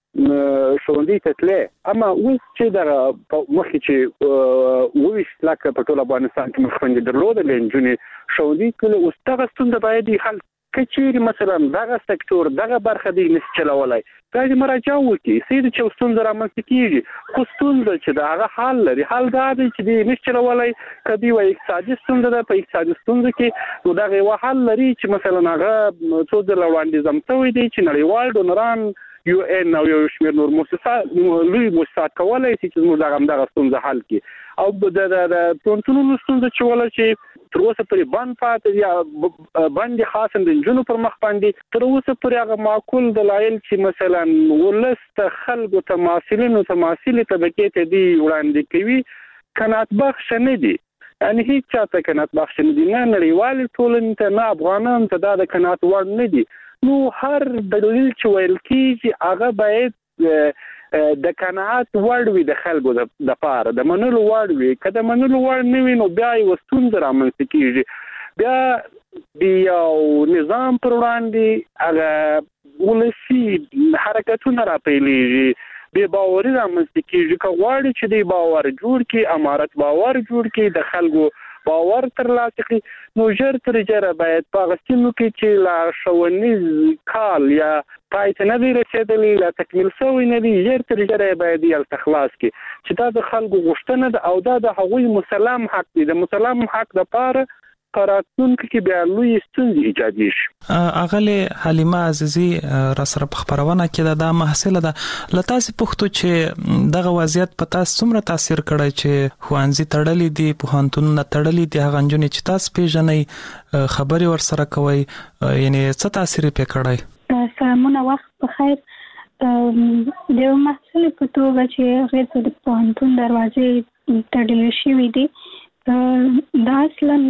[SPEAKER 6] ښوونځي ته تلې اما اوس چې دا مخکې چې وویش لکه په ټول افغانستان کې مخ خويندې درلودل انجونې ښوونځي کله اوس تاسو ستونزه باید حل کچېری مثلا دغه سکتور دغه برخه دی نس چلولای باید مراجعه وکړي سید چې ستونزه رامنځته کیږي خو ستونزه چې دا هغه حل لري حل دا دی چې دی نس چلولای کدی وای اقتصادي ستونزه ده په اقتصادي ستونزه کې نو دغه یو حل لري چې مثلا هغه څو د وړاندې زمتوي دي چې نړیوال ډونران یو ان او یو شمېر نور مؤسسات لوی مؤسسات کولای شي چې موږ دغه دغه ستونزه حل کړي او د د پونتونو ستونزه چې ولا چې تر اوسه پرې باندې پاتې یا باندې خاصم د جنونو پر مخ باندې تر اوسه پرې هغه معقول دلایل چې مثلا ولست خلکو تماثيلونو تماثيل طبقه ته دی وړاندې کوي قناعت بخش نه دي یعنی هیڅ چاته قناعت بخش نه دي نه نړیوال ټولنې ته نه افغانان ته دا د قناعت وړ نه دي. نو هر دلیل چې ویل کیږي هغه باید د قناعت وړ وي د خلکو د پاره د منلو وړ وي کله منلو وړ نه وي نو بیا یو ستونزه رامنځته کیږي بیا د یو نظام پر وړاندې هغه ولسی حرکتونه راپیلېږي به باوري رامنځته کیږي که غواړي چې د باور جوړ کړي امارت باور جوړ کړي د خلکو باور ترلاسه کړي نو ژر تر ژره باید په غوښتنو کې چې لا ښوونیز کال یا پای ته نه دی رسېدلی لا تکمیل شوی نه دی ژر تر ژره باید یې هلته خلاص کړي چې دا د خلکو غوښتنه ده او دا د هغوی مسلم حق دی د مسلم حق دپاره قراتونکو کې بیا لوی ستونزې ایجادي شي.
[SPEAKER 3] اغله حلیمه عزیزی را سره په خبرونه کې دا محصله ده لته سي پوښتو چې دغه وضعیت په تاسو څومره تاثیر کړی چې خوانزي تړلې دي پوهنتونونه تړلې دي هغه انجونې چې تاسو پیژنې خبري ور سره کوي یعنی څه تاثیر پې کړی؟
[SPEAKER 10] سلامونه وخت په خیر د محصله په توګه چې غیر د پوهنتون دروازې تړلې شوې دي دا اصلا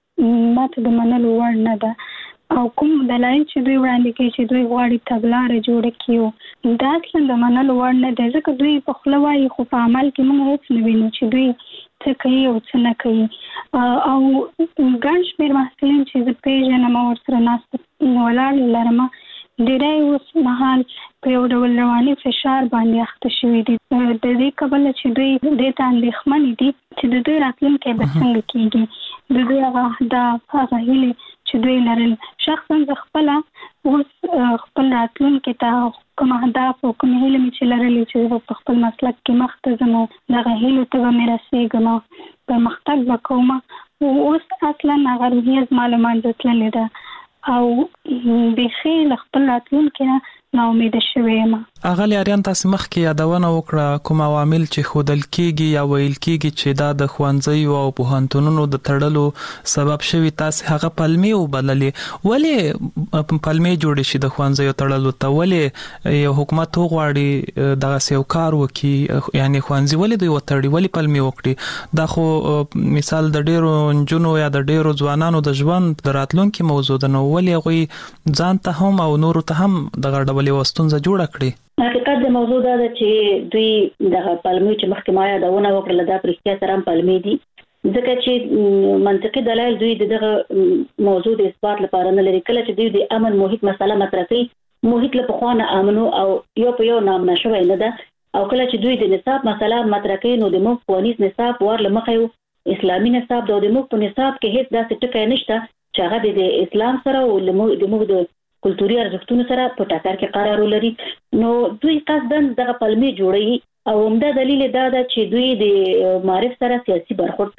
[SPEAKER 10] ماته د منلو وړ نه ده او کوم دلایل چې دوی وړاندې کوي چې دوی غواړي تګلارې جوړه کړي دا اصلا د منلو وړ نه ده ځکه دوی په خوله وایي خو په عمل کې موږ هیڅ نه وینو چې دوی څه کوي او څه نه کوي او ګڼ شمېر محصلین چې زه پیژنم او ورسره ناسته ولاړ لرم ډېری اوس مهال په یو ډول رواني فشار باندې اخته شوي دي د دې کبله چې دوی دې ته اندېښمنې دي چې د دوی راتلونکی به څنګه کېږي د دوی هغه اهداف هغه هیلې چې دوی لرل شخصا زه خپله اوس خپل راتلونکي ته کوم اهداف او کوم هیلې مې چې لرلې چې زه په خپل مسلک کې مخته ځم او دغه هیلو ته به مې رسېږم پرمختګ به کوم اوس اصلا هغه روحیه زما له منځه تللې ده او بخي خپل راتلونکي نه ناامیده شوی یم.
[SPEAKER 3] اغلی اریان تاسو مخکې یادونه وکړه کوم عوامل چې خودل کېږي یا ویل کېږي چې دا د خوانځي او پوهنتونونو د تړلو سبب شوی تاسو هغه پلمې وبللې ولې پلمې جوړې شي د خوانځي تړلو ته ولې یو حکومت غواړي دغه سیو کار وکړي یعنی خوانځي ولې دوی وتړي ولې پلمې وکړي دا خو مثال د ډیرو جنونو یا د ډیرو ځوانانو د ژوند د راتلونکي موضوع ده نو ولې غوي ځان ته هم او نور ته هم دغه ډول وستونزه جوړه کړي.
[SPEAKER 9] حقیقت د موضوع دا ده چې دوی دغه پلمې چې مخکې ما یادونه وکړه دا پرختیا سره پلمې دي ځکه چې منطقي دلایل دوی دغه موضوع د اثبات لپاره نه لري کله چې دوی د امن محیط مسله مطرح کوي محیط له پخوانه امنو او یو په یو نام نشوي نه ده او کله چې دوی د نصاب مسله مطرح کوي نو د موږ قوانین نصاب ور لمخې اسلامي نصاب د موږ په نصاب کې هیڅ داسې ټکی نشته چې هغه د اسلام سره او د موږ د کلتوري ارزښتونو سره په ټکر کې قرار ولري نو دوی قصداً دغه پلمې جوړي او همدا دلیل دا ده چې دوی د معرف سره سیاسي برخورد کوي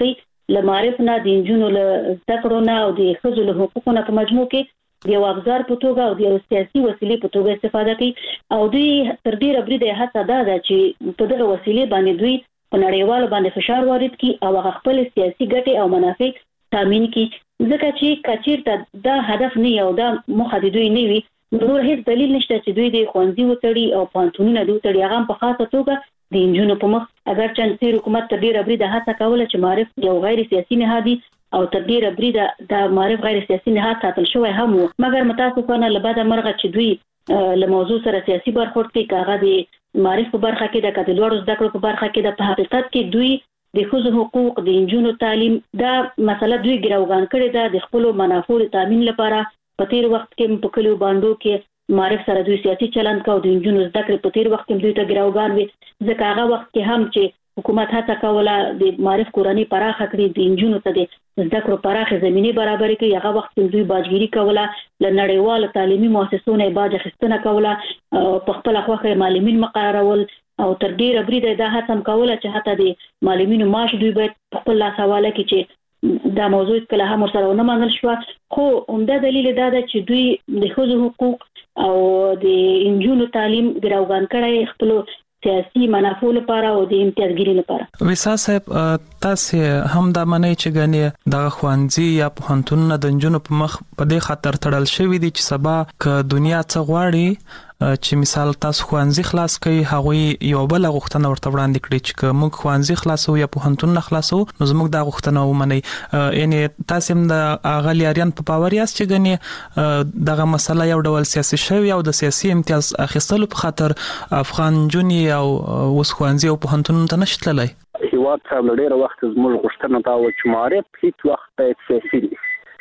[SPEAKER 9] لمعرف نه د انجونو له ذکرو نه او د خزو له حقوقو نه په مجموع کې د یو افزار په توګه او د یو سیاسي وسیلې په توګه استفاده کوي او دوی تر ډیره بریده هڅه ده چې په دغه وسیلې باندې دوی په نړیوالو باندې فشار وارد کړي او هغه خپل سیاسي ګټې او منافع تامین کړي ځکه چې کچیرته دا هدف نه یو دا مخه د دوی نه وي نور هیڅ دلیل نشته چې دوی د خوندي وتړي او پانتونونه دوی وتړي هغه په خاصه توګه د انجونو په مخ اگر چې تیر حکومت تر ډیره بریده هڅه کوله چې معرف یو غیر سیاسي نهادي او تر ډیره بریده د معرف غیر سیاسي نهاد ساتل شوی هم مګر متاسفانه لباده مرغه چې دوی له موضوع سره سیاسي برخورد کوي کاغه د معرف په برخه کې د کډلوړو زده کړو په برخه کې د په حقیقت کې دوی د خزو حقوق د انجونو تعلیم دا مسله دوی ګراوګان کړي ده د خپل منافع تامین لپاره په تیر وخت کې په کلیو باندې کې معرف سره دوی سیاسي چلند کاوه د انجونو زده کړې په تیر وخت کې دوی ته ګراوګان وي ځکه هغه وخت کې هم چې حکومت هڅه کوله د معرف کورنۍ پراخه کړي د انجونو ته د زده کړو پراخه زمینه برابر کړي هغه وخت کې دوی باجګيري کوله ل نړیوال تعلیمي مؤسسونو باج اخیستنه کوله په خپل خوخه معلمین مقررول او تر ډیره بریده دا هڅه کوله چې حتی د معلمینو معاش دوی باید په خپل لاس حواله کړي چې دا موضوع کله هم سره نه منل شو خو عمده دلیل دا ده چې دوی د خزو حقوق او د انجونو تعلیم ګراوګان کړي خپل سیاسي منافع لپاره او د امتیازګری لپاره
[SPEAKER 3] وسا صاحب تاسو هم د منی چې غني د خوانځي یا په هنتون د انجونو په مخ په دې خاطر تړل شوی دي چې سبا ک دنیا څخه غواړي چې مثال تاسو خوانځي خلاص کړي هغه یو بل غوښتنه ورته وړاندې کړي چې موږ خوانځي خلاصو یا په هنتون نه خلاصو نو زموږ دا غوښتنه ومني یعنی تاسو هم د اغلی اریان په پاور یاست چې غني دغه مسله یو ډول سیاسي شوی او د سیاسي امتیاز اخیستلو په خاطر افغان جونی او وس خوانځي او په هنتون ته نشټلای
[SPEAKER 6] هیواد صاحب لډیر وخت زموږ غوښتنه دا و چې معرف هیڅ وخت سیاسي دي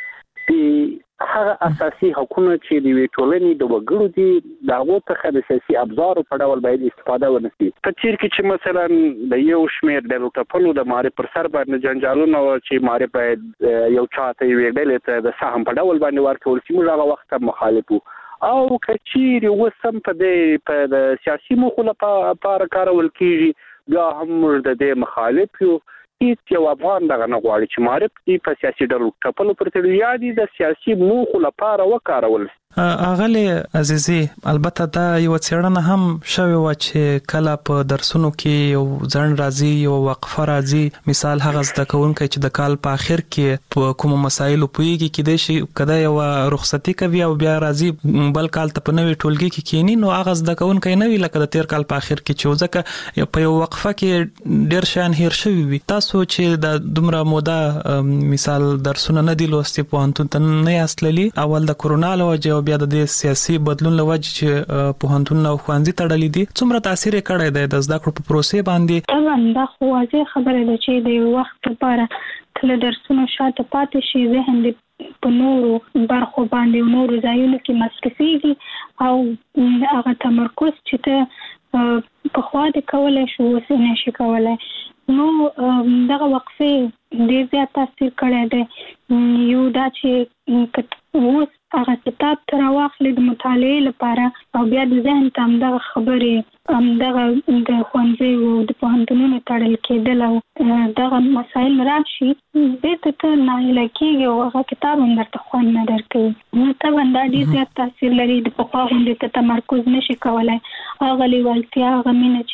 [SPEAKER 6] په هغه اساسي حقوقونه چې د ویټولنې د وګړو دي داغه ته د سیاسي ابزار په ډول باید استفاده ونشي په چیر کې چې مثلا د یو شمیر د ټاپلو د معرف پر سر باندې جنجالونه چې معرف باید یو چاته ویډل ته د سهم په ډول باندې ورکول چې موږ هغه وخت مخالفو او کچیر وسم په د سیاسي مخه لپاره کارول کیږي بیا هم موږ د دې مخالف یو هیڅ یو افغان دغه نه غواړي چې معرف دي په سیاسي ډلو ټاپلو پر تړي یادي د سیاسي موخو لپاره وکارول
[SPEAKER 3] اغلی عزیزي البته دا یو څېړنه هم شوی و چې کله په درسونو کې یو ځن راځي یو وقفه راځي مثال هغه زده کوونکی چې د کال په اخر کې په کوم مسایلو پويږي کې د شي کده یو رخصتي کوي او بیا راځي بل کال ته په نوې ټولګي کې کینی نو هغه زده کوونکی نه وی لکه د تیر کال په اخر کې چې ځکه په یو وقفه کې ډیر شان هیر شوی وي تاسو چې د دومره موده مثال درسونه نه دی لوستي په انتون ته نه یاستللی اول د کورونا لوجه بیا د سیاسي بدلون لوجه چې په هنتون او خوانځي تړلې دي څومره تاثیر کړی دی د زده کړو په پروسې باندې
[SPEAKER 10] طبعا دا خو واضح خبره ده چې د وخت لپاره کله درسونه شاته پاتې شي ذهن دې په نورو برخو باندې نورو ځایونو کې مصرفيږي او هغه تمرکز چې ته په خوا دې کولای شو وسه نشي کولای نو دغه وقفه ډیر زیات تاثیر کړی دی یو دا چې اوس هغه کتاب تر واخلې د مطالعې لپاره او بیا د ذهن ته همدغه خبرې همدغه د ښوونځي او د پوهنتونونو تړل کېدل او دغه مسایل راشي بیرته ته ناهیله کېږي او هغه کتاب هم درته خوند نه درکوي نو طبعا دا ډېر زیات تاثیر لري د پخوا غوندې ته تمرکز نشي کولی هغه لیوالتیا هغه مینه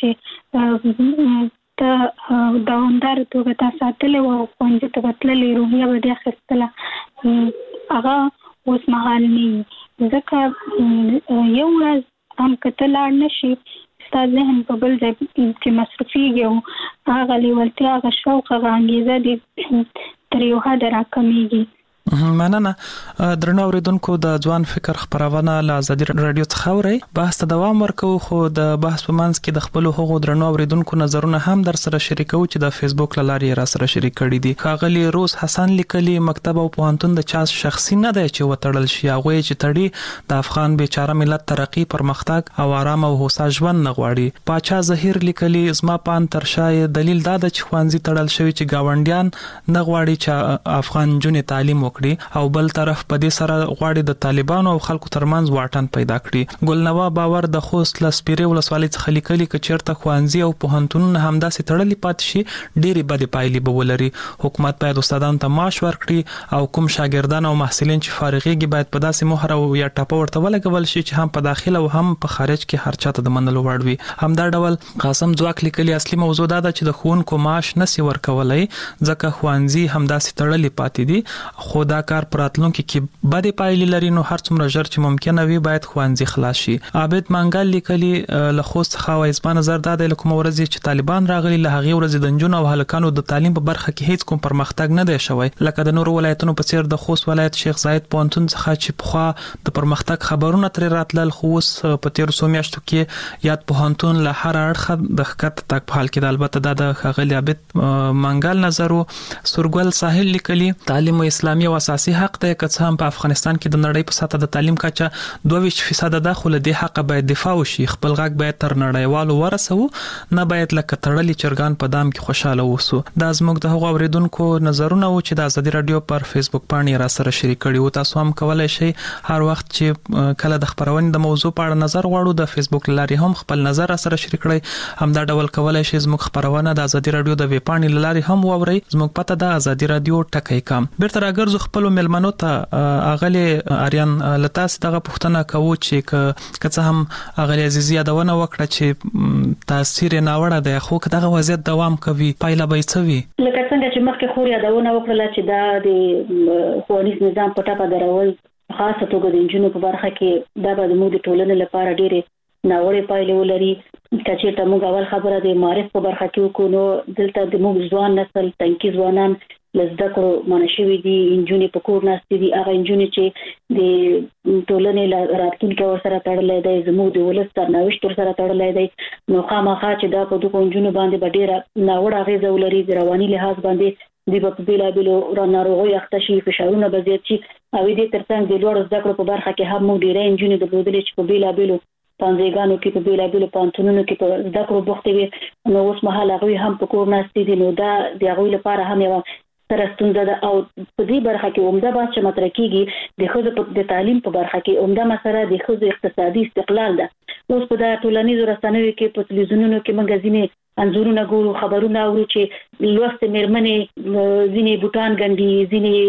[SPEAKER 10] چې ته دوامداره توګه تا ساتلې وه او ښوونځي ته به تللې روحیه به دې اخیستله هغه اوس مهال نه ځکه یو ورځ هم که ته لاړ نشي ستا ذهن په بل ځای کې مصرفېږي او هغه لیوالتیا هغه شوق هغه انګیزه دې تر یو حده راکمیږي
[SPEAKER 3] مننه درنو اوریدونکو د ځوان فکر خبرونه له ازادي رادیو څخه اوري بحث ته دوام ورکو خو د بحث په منځ کې د خپل هغو درنو اوریدونکو نظرونه هم در سره شریکو چې د فیسبوک لارې را سره شریک کړي دي خاغلی روز حسن لیکلي مکتب او پوهنتون د چا شخصي نه دی چې وتړل شي هغه چې تړي د افغان بیچاره ملت ترقی پرمختګ او آرام او هوسا ژوند نه غواړي پاچا زهیر لیکلي زما پان تر شای دلیل دا د چخوانزي تړل شوی چې گاونډیان نه غواړي چې افغان جون تعلیم وکړي او بل طرف په دې سره غواړي د طالبانو او خلکو ترمنځ واټن پیدا کړي. ګلنوا باور د خوست لسپیره ولسوالۍ څخه لیکلي ک چیرته خوانزي او پوهنتونونه همداسې تړلې پات شي ډېری بدې پایلې به ولري. حکومت باید استادانو ته معاش ورکړي او کوم شاګردان او محصلین چې فارغيږي باید په داسې مهر او یا ټاپه ورته ولګول شي چې هم په داخله او هم په خارج کې هر چاته د منلو وړ وي. همدا ډول قاسم ځواک لیکلي اصلي موضوع دا ده چې د ښوونکو معاش نسی ورکولای ځکه خوانزي همداسې تړلې پاتې دي خو دا کار پر راتلونکي کې بدې پایلې لري نو هر څومره ژر چې ممکنه وي باید خوانزي خلاص شي. عابد منګل لیکلي له خوست څخه وایي زما نظر دا دی لکه ورځ چې طالبان راغلي له هغه ورځ د نجونو او هلکانو د تعلیم په برخه کې هیڅ کوم پرمختګ نه دی شوی لکه د نورو ولایتونو په څیر د خوست ولایت شیخ زاید پوهنتون څخه چې پخوا د پرمختګ خبرونه تر راتلل خو اوس په تیر څو میاشتو کې یاد پوهنتون له هر اړخه د ښکته تک په حال کې د البته د ښاغلي عابد منګل نظر سورګل ساحل لیکلي تعلیم اسلامي او اساسي حق دی که څه هم په افغانستان کې د نړۍ په سطح د تعلیم کچه دوه ویشت فیصد ده خو له دې حق باید دفاع وشي خپل غږ باید تر نړیوالو ورسوو نه باید لکه تړلي چرګان په دام کې خوشاله اوسو. دا زموږ د هغو اوریدونکو نظرونه و چې د ازادي رادیو پر فیسبوک باندې را سره شریک کړي او تاسو هم کولای شئ هر وخت چې کله د خبرونې د موضوع په اړه نظر غواړو د فیسبوک لارې هم خپل نظر را سره شریک کړئ. همدا ډول کولای شئ زموږ خبرونه د ازادي رادیو د ویب پاڼې لارې هم واورئ. زموږ پته د ازادي رادیو ټکی کام. بیرته راګرځو خپل ملمنو ته اغلی اریان لتاس دغه پوښتنه کوو چې که څه هم اغلی عزیزی یادونه وکړه چې تاثیر ناوړه دی خو که دغه وضعیت دوام کوي پایله به څه وي؟
[SPEAKER 9] لکه څنګه چې مخکې خور یادونه وکړه چې دا د ښوونیز نظام په ټاپه درول خاصه توګه د انجونو په برخه کې دا به د موږ د ټولنې لپاره ډېرې ناوړه پایلې ولري. کچېرته موږ اول خبره د معرف په برخه کې وکړو نو دلته د موږ ځوان نسل تنکي ځوانان لزده کړو منشوي دي انجونې په کور ناستې دي هغه انجونې چې د ټولنې راتلونکي ورسره تړلې دی زموږ د ولس سرنوشت ورسره تړلې دی نو خامخا چې دا په دغو انجونو باندې به ډېره ناوړه اغېزه ولري د رواني لحاظ باندې دی په بیلابیلو ناروغیو اخته شي فشارونه به زیات شي او دې ترڅنګ د لوړو زده کړو په برخه کې هم موږ ډېرې انجونې درلودلې چې په بیلابیلو پانځهګانو کې په بیلابیلو پوهنتونونو کې په زده کړو بوختې وي نو اوس مهال هغوی هم په کور ناستې دي نو دا د هغوی لپاره هم یوه سره ستونزه ده او په دې برخه کې عمده بحث چې مطرح کېږي د ښځو د تعلیم په برخه کې عمده مسله د ښځو اقتصادي استقلال ده. اوس په دا ټولنیزو رسنیو کې په تلویزیونونو کې موږ ځینې انځورونه ګورو خبرونه اورو چې لوستې مېرمنې ځینې بوټان ګنډي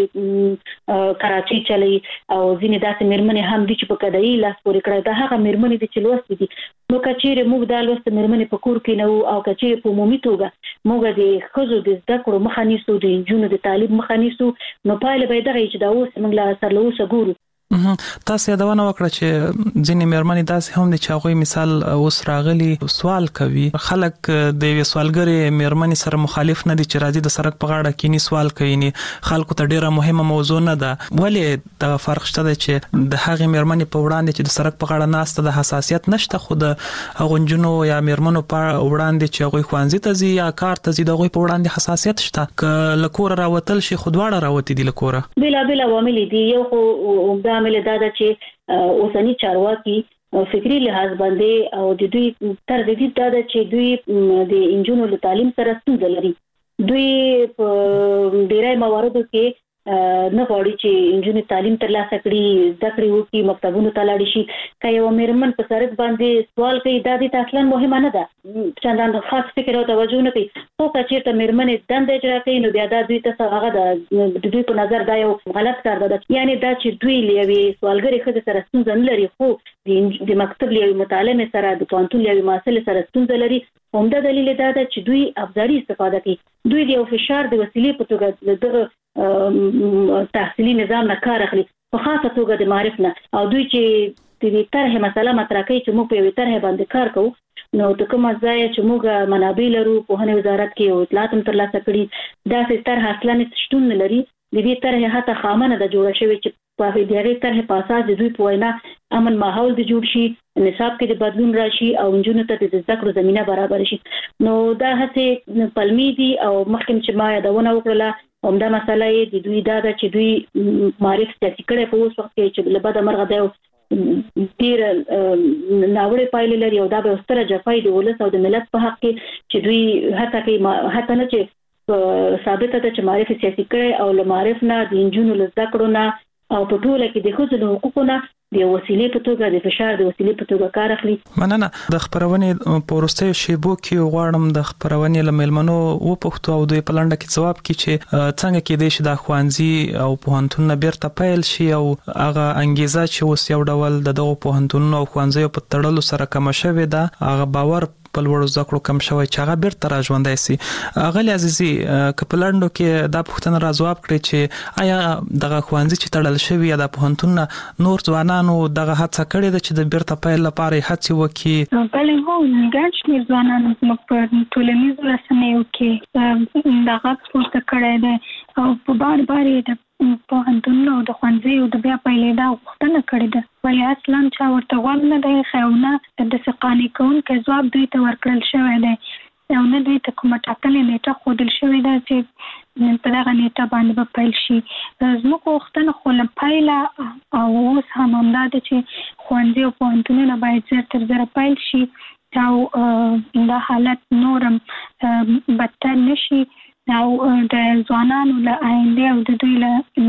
[SPEAKER 9] ځینې کراچۍ چلی او ځینې داسې مېرمنې هم دي چې په کډایي لاس پورې کړی دا هغه مېرمنې دي چې لوستې دي نو که چیرې موږ دا لوستې مېرمنې په کور کې نه وو او که چیرې په عمومي توګه موږ د ښځو د زده کړو مخه نیسو د نجونو د تعلیم مخه نیسو نو پایله به یې دغه چې دا اوس موږ له سر له اوسه ګورو.
[SPEAKER 3] تاسو یادونه وکړه چې ځینې مېرمنې داسې هم دي چې هغوی مثال اوس راغلي سوال کوي خلک د یوې سوالګرې مېرمنې سره مخالف نه دي چې راځي د سړک په غاړه کینی سوال کوي ني خلکو ته ډیره مهمه موضوع نه ده ولې د فرق شته چې د هغې مېرمنې په وړاندې چې د سړک په غاړه ناسته د حساسیت نشته خو د هغو نجونو یا مېرمنو په وړاندې چې هغوی ښوونځي ته ځي یا کار ته ځي د هغوی په وړاندې حساسیت شته که له کوره راوتل شي خو دواړه راوتي دي له کوره
[SPEAKER 9] بېلابېل عوامل دي یو خو عمده عامل دا ده چې اوسني چارواکي فکری لحاظ باندې او د دوی تر دې دا ده چې دوی د انجونو له تعلیم سره ستونزه لري دوی په ډیری مواردو کې نه غواړي چې انجونې تعلیم ترلاسه کړي زده کړې وکړي مکتبونو ته لاړې شي که یوه مېرمن په سړک باندې سوال کوي دا دې ته اصلا مهمه نه ده چندان خاص فکر او توجه نه کوي خو که چېرته مېرمنې دنده اجرا کوي نو بیا دا دوی ته هغه د دوی په نظر دا یو غلط کار ده یعنې دا چې دوی له یوې سوالګرې ښځې سره ستونزه نه لري خو د مکتب له یوې متعلمې سره د پوهنتون له یوې محصلې سره ستونزه لري عمده دلیل دا ده چې دوی ابزاري استفاده کوي دوی د یو فشار د وسیلې په توګه د دغه تحصیلي نظام نه کار اخلي په خاصه توګه د معرف نه او دوی چې د دې طرحې مسله مطرح کوي چې موږ په یوې طرحې باندې کار کوو نو د کومه ځایه چې موږ منابع لرو پوهنې وزارت کې یو اطلاعات هم ترلاسه کړي داسې طرحه اصلا شتون نه لري د دې طرحې حتی خامنه ده جوړه شوې چې په هغې طرحې په اساس د دوی په وینا امن ماحول د جوړ شي نصاب کې د بدلون راشي او نجونو ته د زده کړو زمینه برابر شي نو دا هڅې پلمي دي او مخکې چې ما یادونه وکړله همدا مسله یې د دوی دا ده چې دوی معرف سیاسي کړی په اوس وخت کې چې له بده مرغه دا یو ډېره ناوړې پایلې لري او دا به یو ستره جفا د ولس او د ملت په حق کې چې دوی هڅه کوي هڅه نه چې ثابته ده چې معرفت سیاسي کړي او له معرف نه د انجونو لزده کړو نه او په ټوله کې د ښځو د حقوقو نه د وسیلې په توګه د فشار د وسیلې په توګه کار اخلي.
[SPEAKER 3] مننه. د خبرونې په وروستیو شیبو کې غواړم د خبرونې له مېلمنو وپوښتو او دوی په لنډه کې ځواب کړي چې څنګه کېدای شي د ښوونځي او پوهنتونونو بیرته پیل شي او هغه انګیزه چې اوس یو ډول د دغو پوهنتونونو او ښوونځیو په تړلو سره کم شوې ده هغه باور په لوړو زده کړو کم شوی چې هغه بیرته را ژوندی سي. اغلی عزیزي که په لنډو کې دا پوښتنه را ځواب کړي چې آیا دغه ښوونځي چې تړل شوي یا د پوهنتونونه نور ځوانانو دغه هڅه کړې ده چې د بیرته پیل لپاره هڅې وکړي؟
[SPEAKER 10] بله هو ګڼ شمېر ځوانان زموږ په ټولنیزو رسنیو کې دغه پورته کړی دی او په بار بار یې د پوهنتونونو او د ښوونځیو د بیا پیلېدا غوښتنه کړې ده ولی اصلا چا ورته غوږ نه دی ایښی او نه داسې قانع کوونکی ځواب دوی ته ورکړل شوی دی او نه دوی ته کومه ټاکلې نیټه ښودل شوې ده چې په دغه نیټه باندې به پیل شي. زموږ غوښتنه خو له پیله او اوس هم همدا ده چې ښوونځي او پوهنتونونه باید زر تر زره پیل شي او دا حالت نورم بدتر نشي او د ځوانانو له آینده او د دوی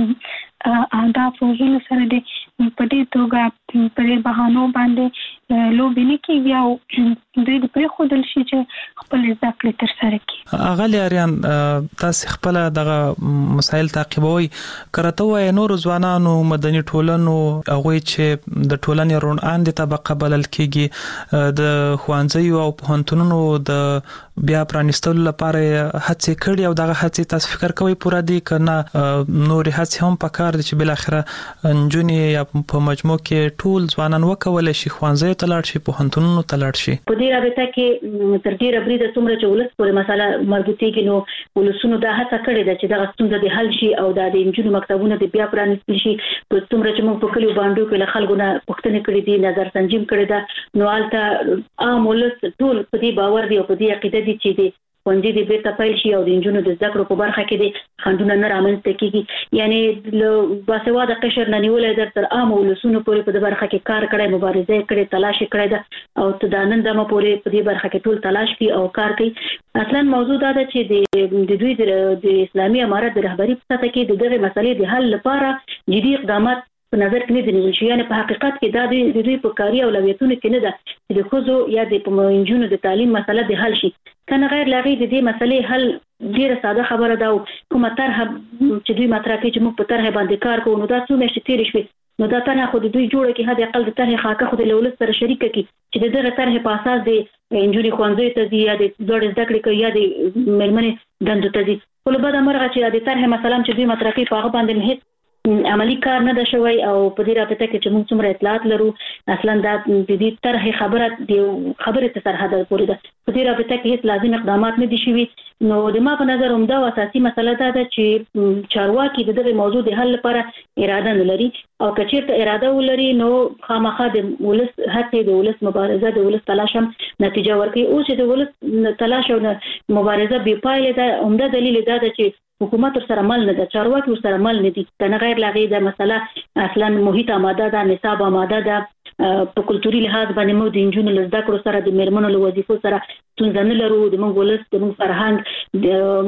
[SPEAKER 10] له اهدافو هیلو سره د په دې توګه په دې بهانو باندې لوبې نه کېږي او دوی د پرېښودل شي چې خپل زده کړې ترسره کړي.
[SPEAKER 3] اغلی اریان تاسې خپله دغه مسایل تعقیبوئ که راته ووایې نورو ځوانانو مدني ټولنو هغوی چې د ټولنې روڼاندې طبقه بلل کېږي د ښوونځیو او پوهنتونونو د بیا پرانیستلو لپاره هڅې کړي او دغه هڅې تاسو فکر کوئ پوره دي که نه نورې هڅې هم پکار دي چې بالاخره نجونې یا په مجموع کې ټول ځوانان وکولی شي ښوونځیو ته لاړ شي پوهنتونونو ته لاړ شي؟
[SPEAKER 9] په دې رابطه کې تر ډېره بریده څومره چې ولس پورې مسله مربوطېږي نو ولسونو دا هڅه کړې ده چې دغه ستونزه د حل شي او دا د نجونو مکتبونه د بیا پرانیستل شي. په څومره چې موږ په کلیو بانډو کې له خلکو نه پوښتنې کړې دي نظر سنجیم کړې ده نو هلته عام ولس ټول په دې باور دي او په دې عقیده دي چې د ښوونځي د بیرته پیل شي او د نجونو د زده کړو په برخه کې د خنډونه نه رامنځته کېږي. یعنې له باسواده قشر نه نیولی در تر عامو ولسونو پورې په دې برخه کې کار کړی مبارزه یې کړې تلاش یې کړی ده او تر دا نن دمه پورې په دې برخه کې ټول تلاش کوي او کار کوي. اصلا موضوع دا ده چې د دوی د اسلامي امارت د رهبري په سطح کې د دغه مسلې د حل لپاره جدي اقدامات په نظر کې نه دي نیول شوي. یعنې په حقیقت کې دا د دوی په کاري اولویتونو کې نه ده چې د ښځو یا د نجونو د تعلیم مسله د حل شي. کنه غیر لاغي د دې مسلې حل ډیره ساده خبره ده او کومه طرح چې دوی مطرح کوي چې موږ په طرح باندې کار کوو نو دا څو میاشتې تېرې شوې نو دا طرح خو د دوی جوړه کې حد اقل د طرح خاکه خو د ولس سره شریکه کړي چې د دغه طرح په اساس د نجونې ښوونځیو ته ځي یا د لوړې زده کړې کوي یا د مېرمنې دندو ته ځي. خو له بده مرغه چې د طرح مثلا چې دوی مطرح کوي په هغه باندې هیڅ عملی کار نه ده شوی او په دې رابطه کې چې موږ څومره اطلاعات لرو اصلا دا د دې طرح خبره د خبرې تر سرحده پورې ده. په دې رابطه کې هیڅ لازم اقدامات نه دي شوي. نو د ما په نظر همدا اساسي مسله دا ده چې چارواکي د دغه موضوع د حل لپاره اراده نه لري او که چېرته اراده ولري نو خامخا د ولس هڅې د ولس مبارزه د ولس تلاش هم نتیجه ورکوي. اوس چې د ولس تلاش او مبارزه بې پایلې ده همدا دلیل دا ده چې حکومت سره مل نه ده چارواکي سره مل نه دي. کنه غیر لاغي د مسله اصلا محیط آماده ده نصاب آماده ده په کلتوري لحاظ باندې موږ د نجونو له زده کړو سره د مېرمنو له وظیفو سره ستونزه نه لرو د موږ ولس د موږ فرهنګ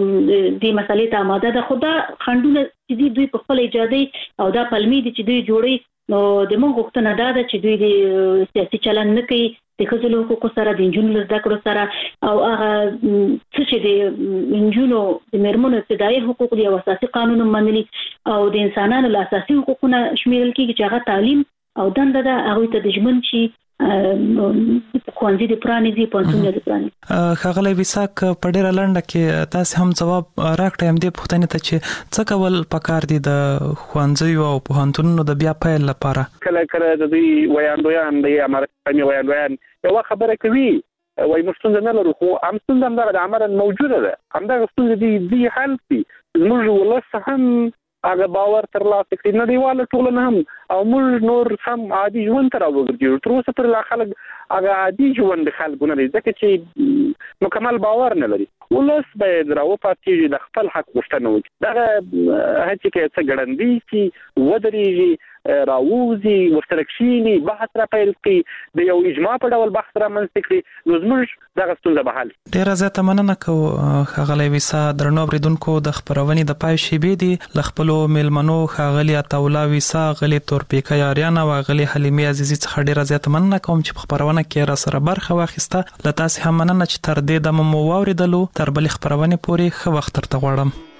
[SPEAKER 9] د دې مسلې ته آماده ده. خو دا خنډونه چې دوی په خپل ایجادي او دا پلمې دي چې دوی جوړي نو د موږ غوښتنه دا ده چې دوی د سیاسي چلن نه کوي د ښځو له حقوقو سره د نجونو له زده کړو سره او هغه څه چې د نجونو د مېرمنو ابتدایي حقوق دي او اساسي قانون منلي او د انسانانو له اساسي حقوقونه شمیرل کېږي چې هغه تعلیم او دنده ده هغوی ته د ژمن شي ښوونځي د پرانیزي پوهنتونونه د پرانیزي.
[SPEAKER 3] ښاغلی ویساک په ډېره لنډه کې تاسې هم ځواب راکړئ همدې پوښتنې ته چې څه کول پکار دي د ښوونځیو او پوهنتونونو د بیا پیل لپاره؟
[SPEAKER 6] کله کله د دوی ویاندویان د امارت اسلامي ویاندویان یوه خبره کوي وایي موږ ستونزه نه لرو خو هم ستونزه همدغه د عملاً موجوده ده همدغه ستونزې دي دوی حل کړي زموږ ولس هم هغه باور ترلاسه کړي نړیواله ټولنه هم او موږ نور هم عادي ژوند ته راوګرځېږو. تر اوسه پورې لا خلک هغه عادي ژوند د خلکو نه دی ځکه چې مکمل باور نه لري. ولس باید راوپاڅېږي د خپل حق غوښتنه وکړي دغه هڅې کې څه ګړندي شي ودرېږي راووزي ورسره کښینی بحث را پیل کړي د یو اجماع په ډول بحث را منځته کړي نو زموږ دغه ستونزه به حل
[SPEAKER 3] ډیره زیاته مننه کوم ښاغلی ویسا درنو اوریدونکو د خبرونې د پای شیبې دي ل خپلو میلمنو ښاغلی عطاالله ویسا غلی تورپیکه یاریان او غلی حلیمې عزیزي څخه ډیره زیاته مننه کوم چې په خبرونه کې را سره برخه واخیسته له تاسو هم مننه چې تر دې دمه مو واوریدلو تر بلې خبرونه پورې ښه وخت ترته غواړم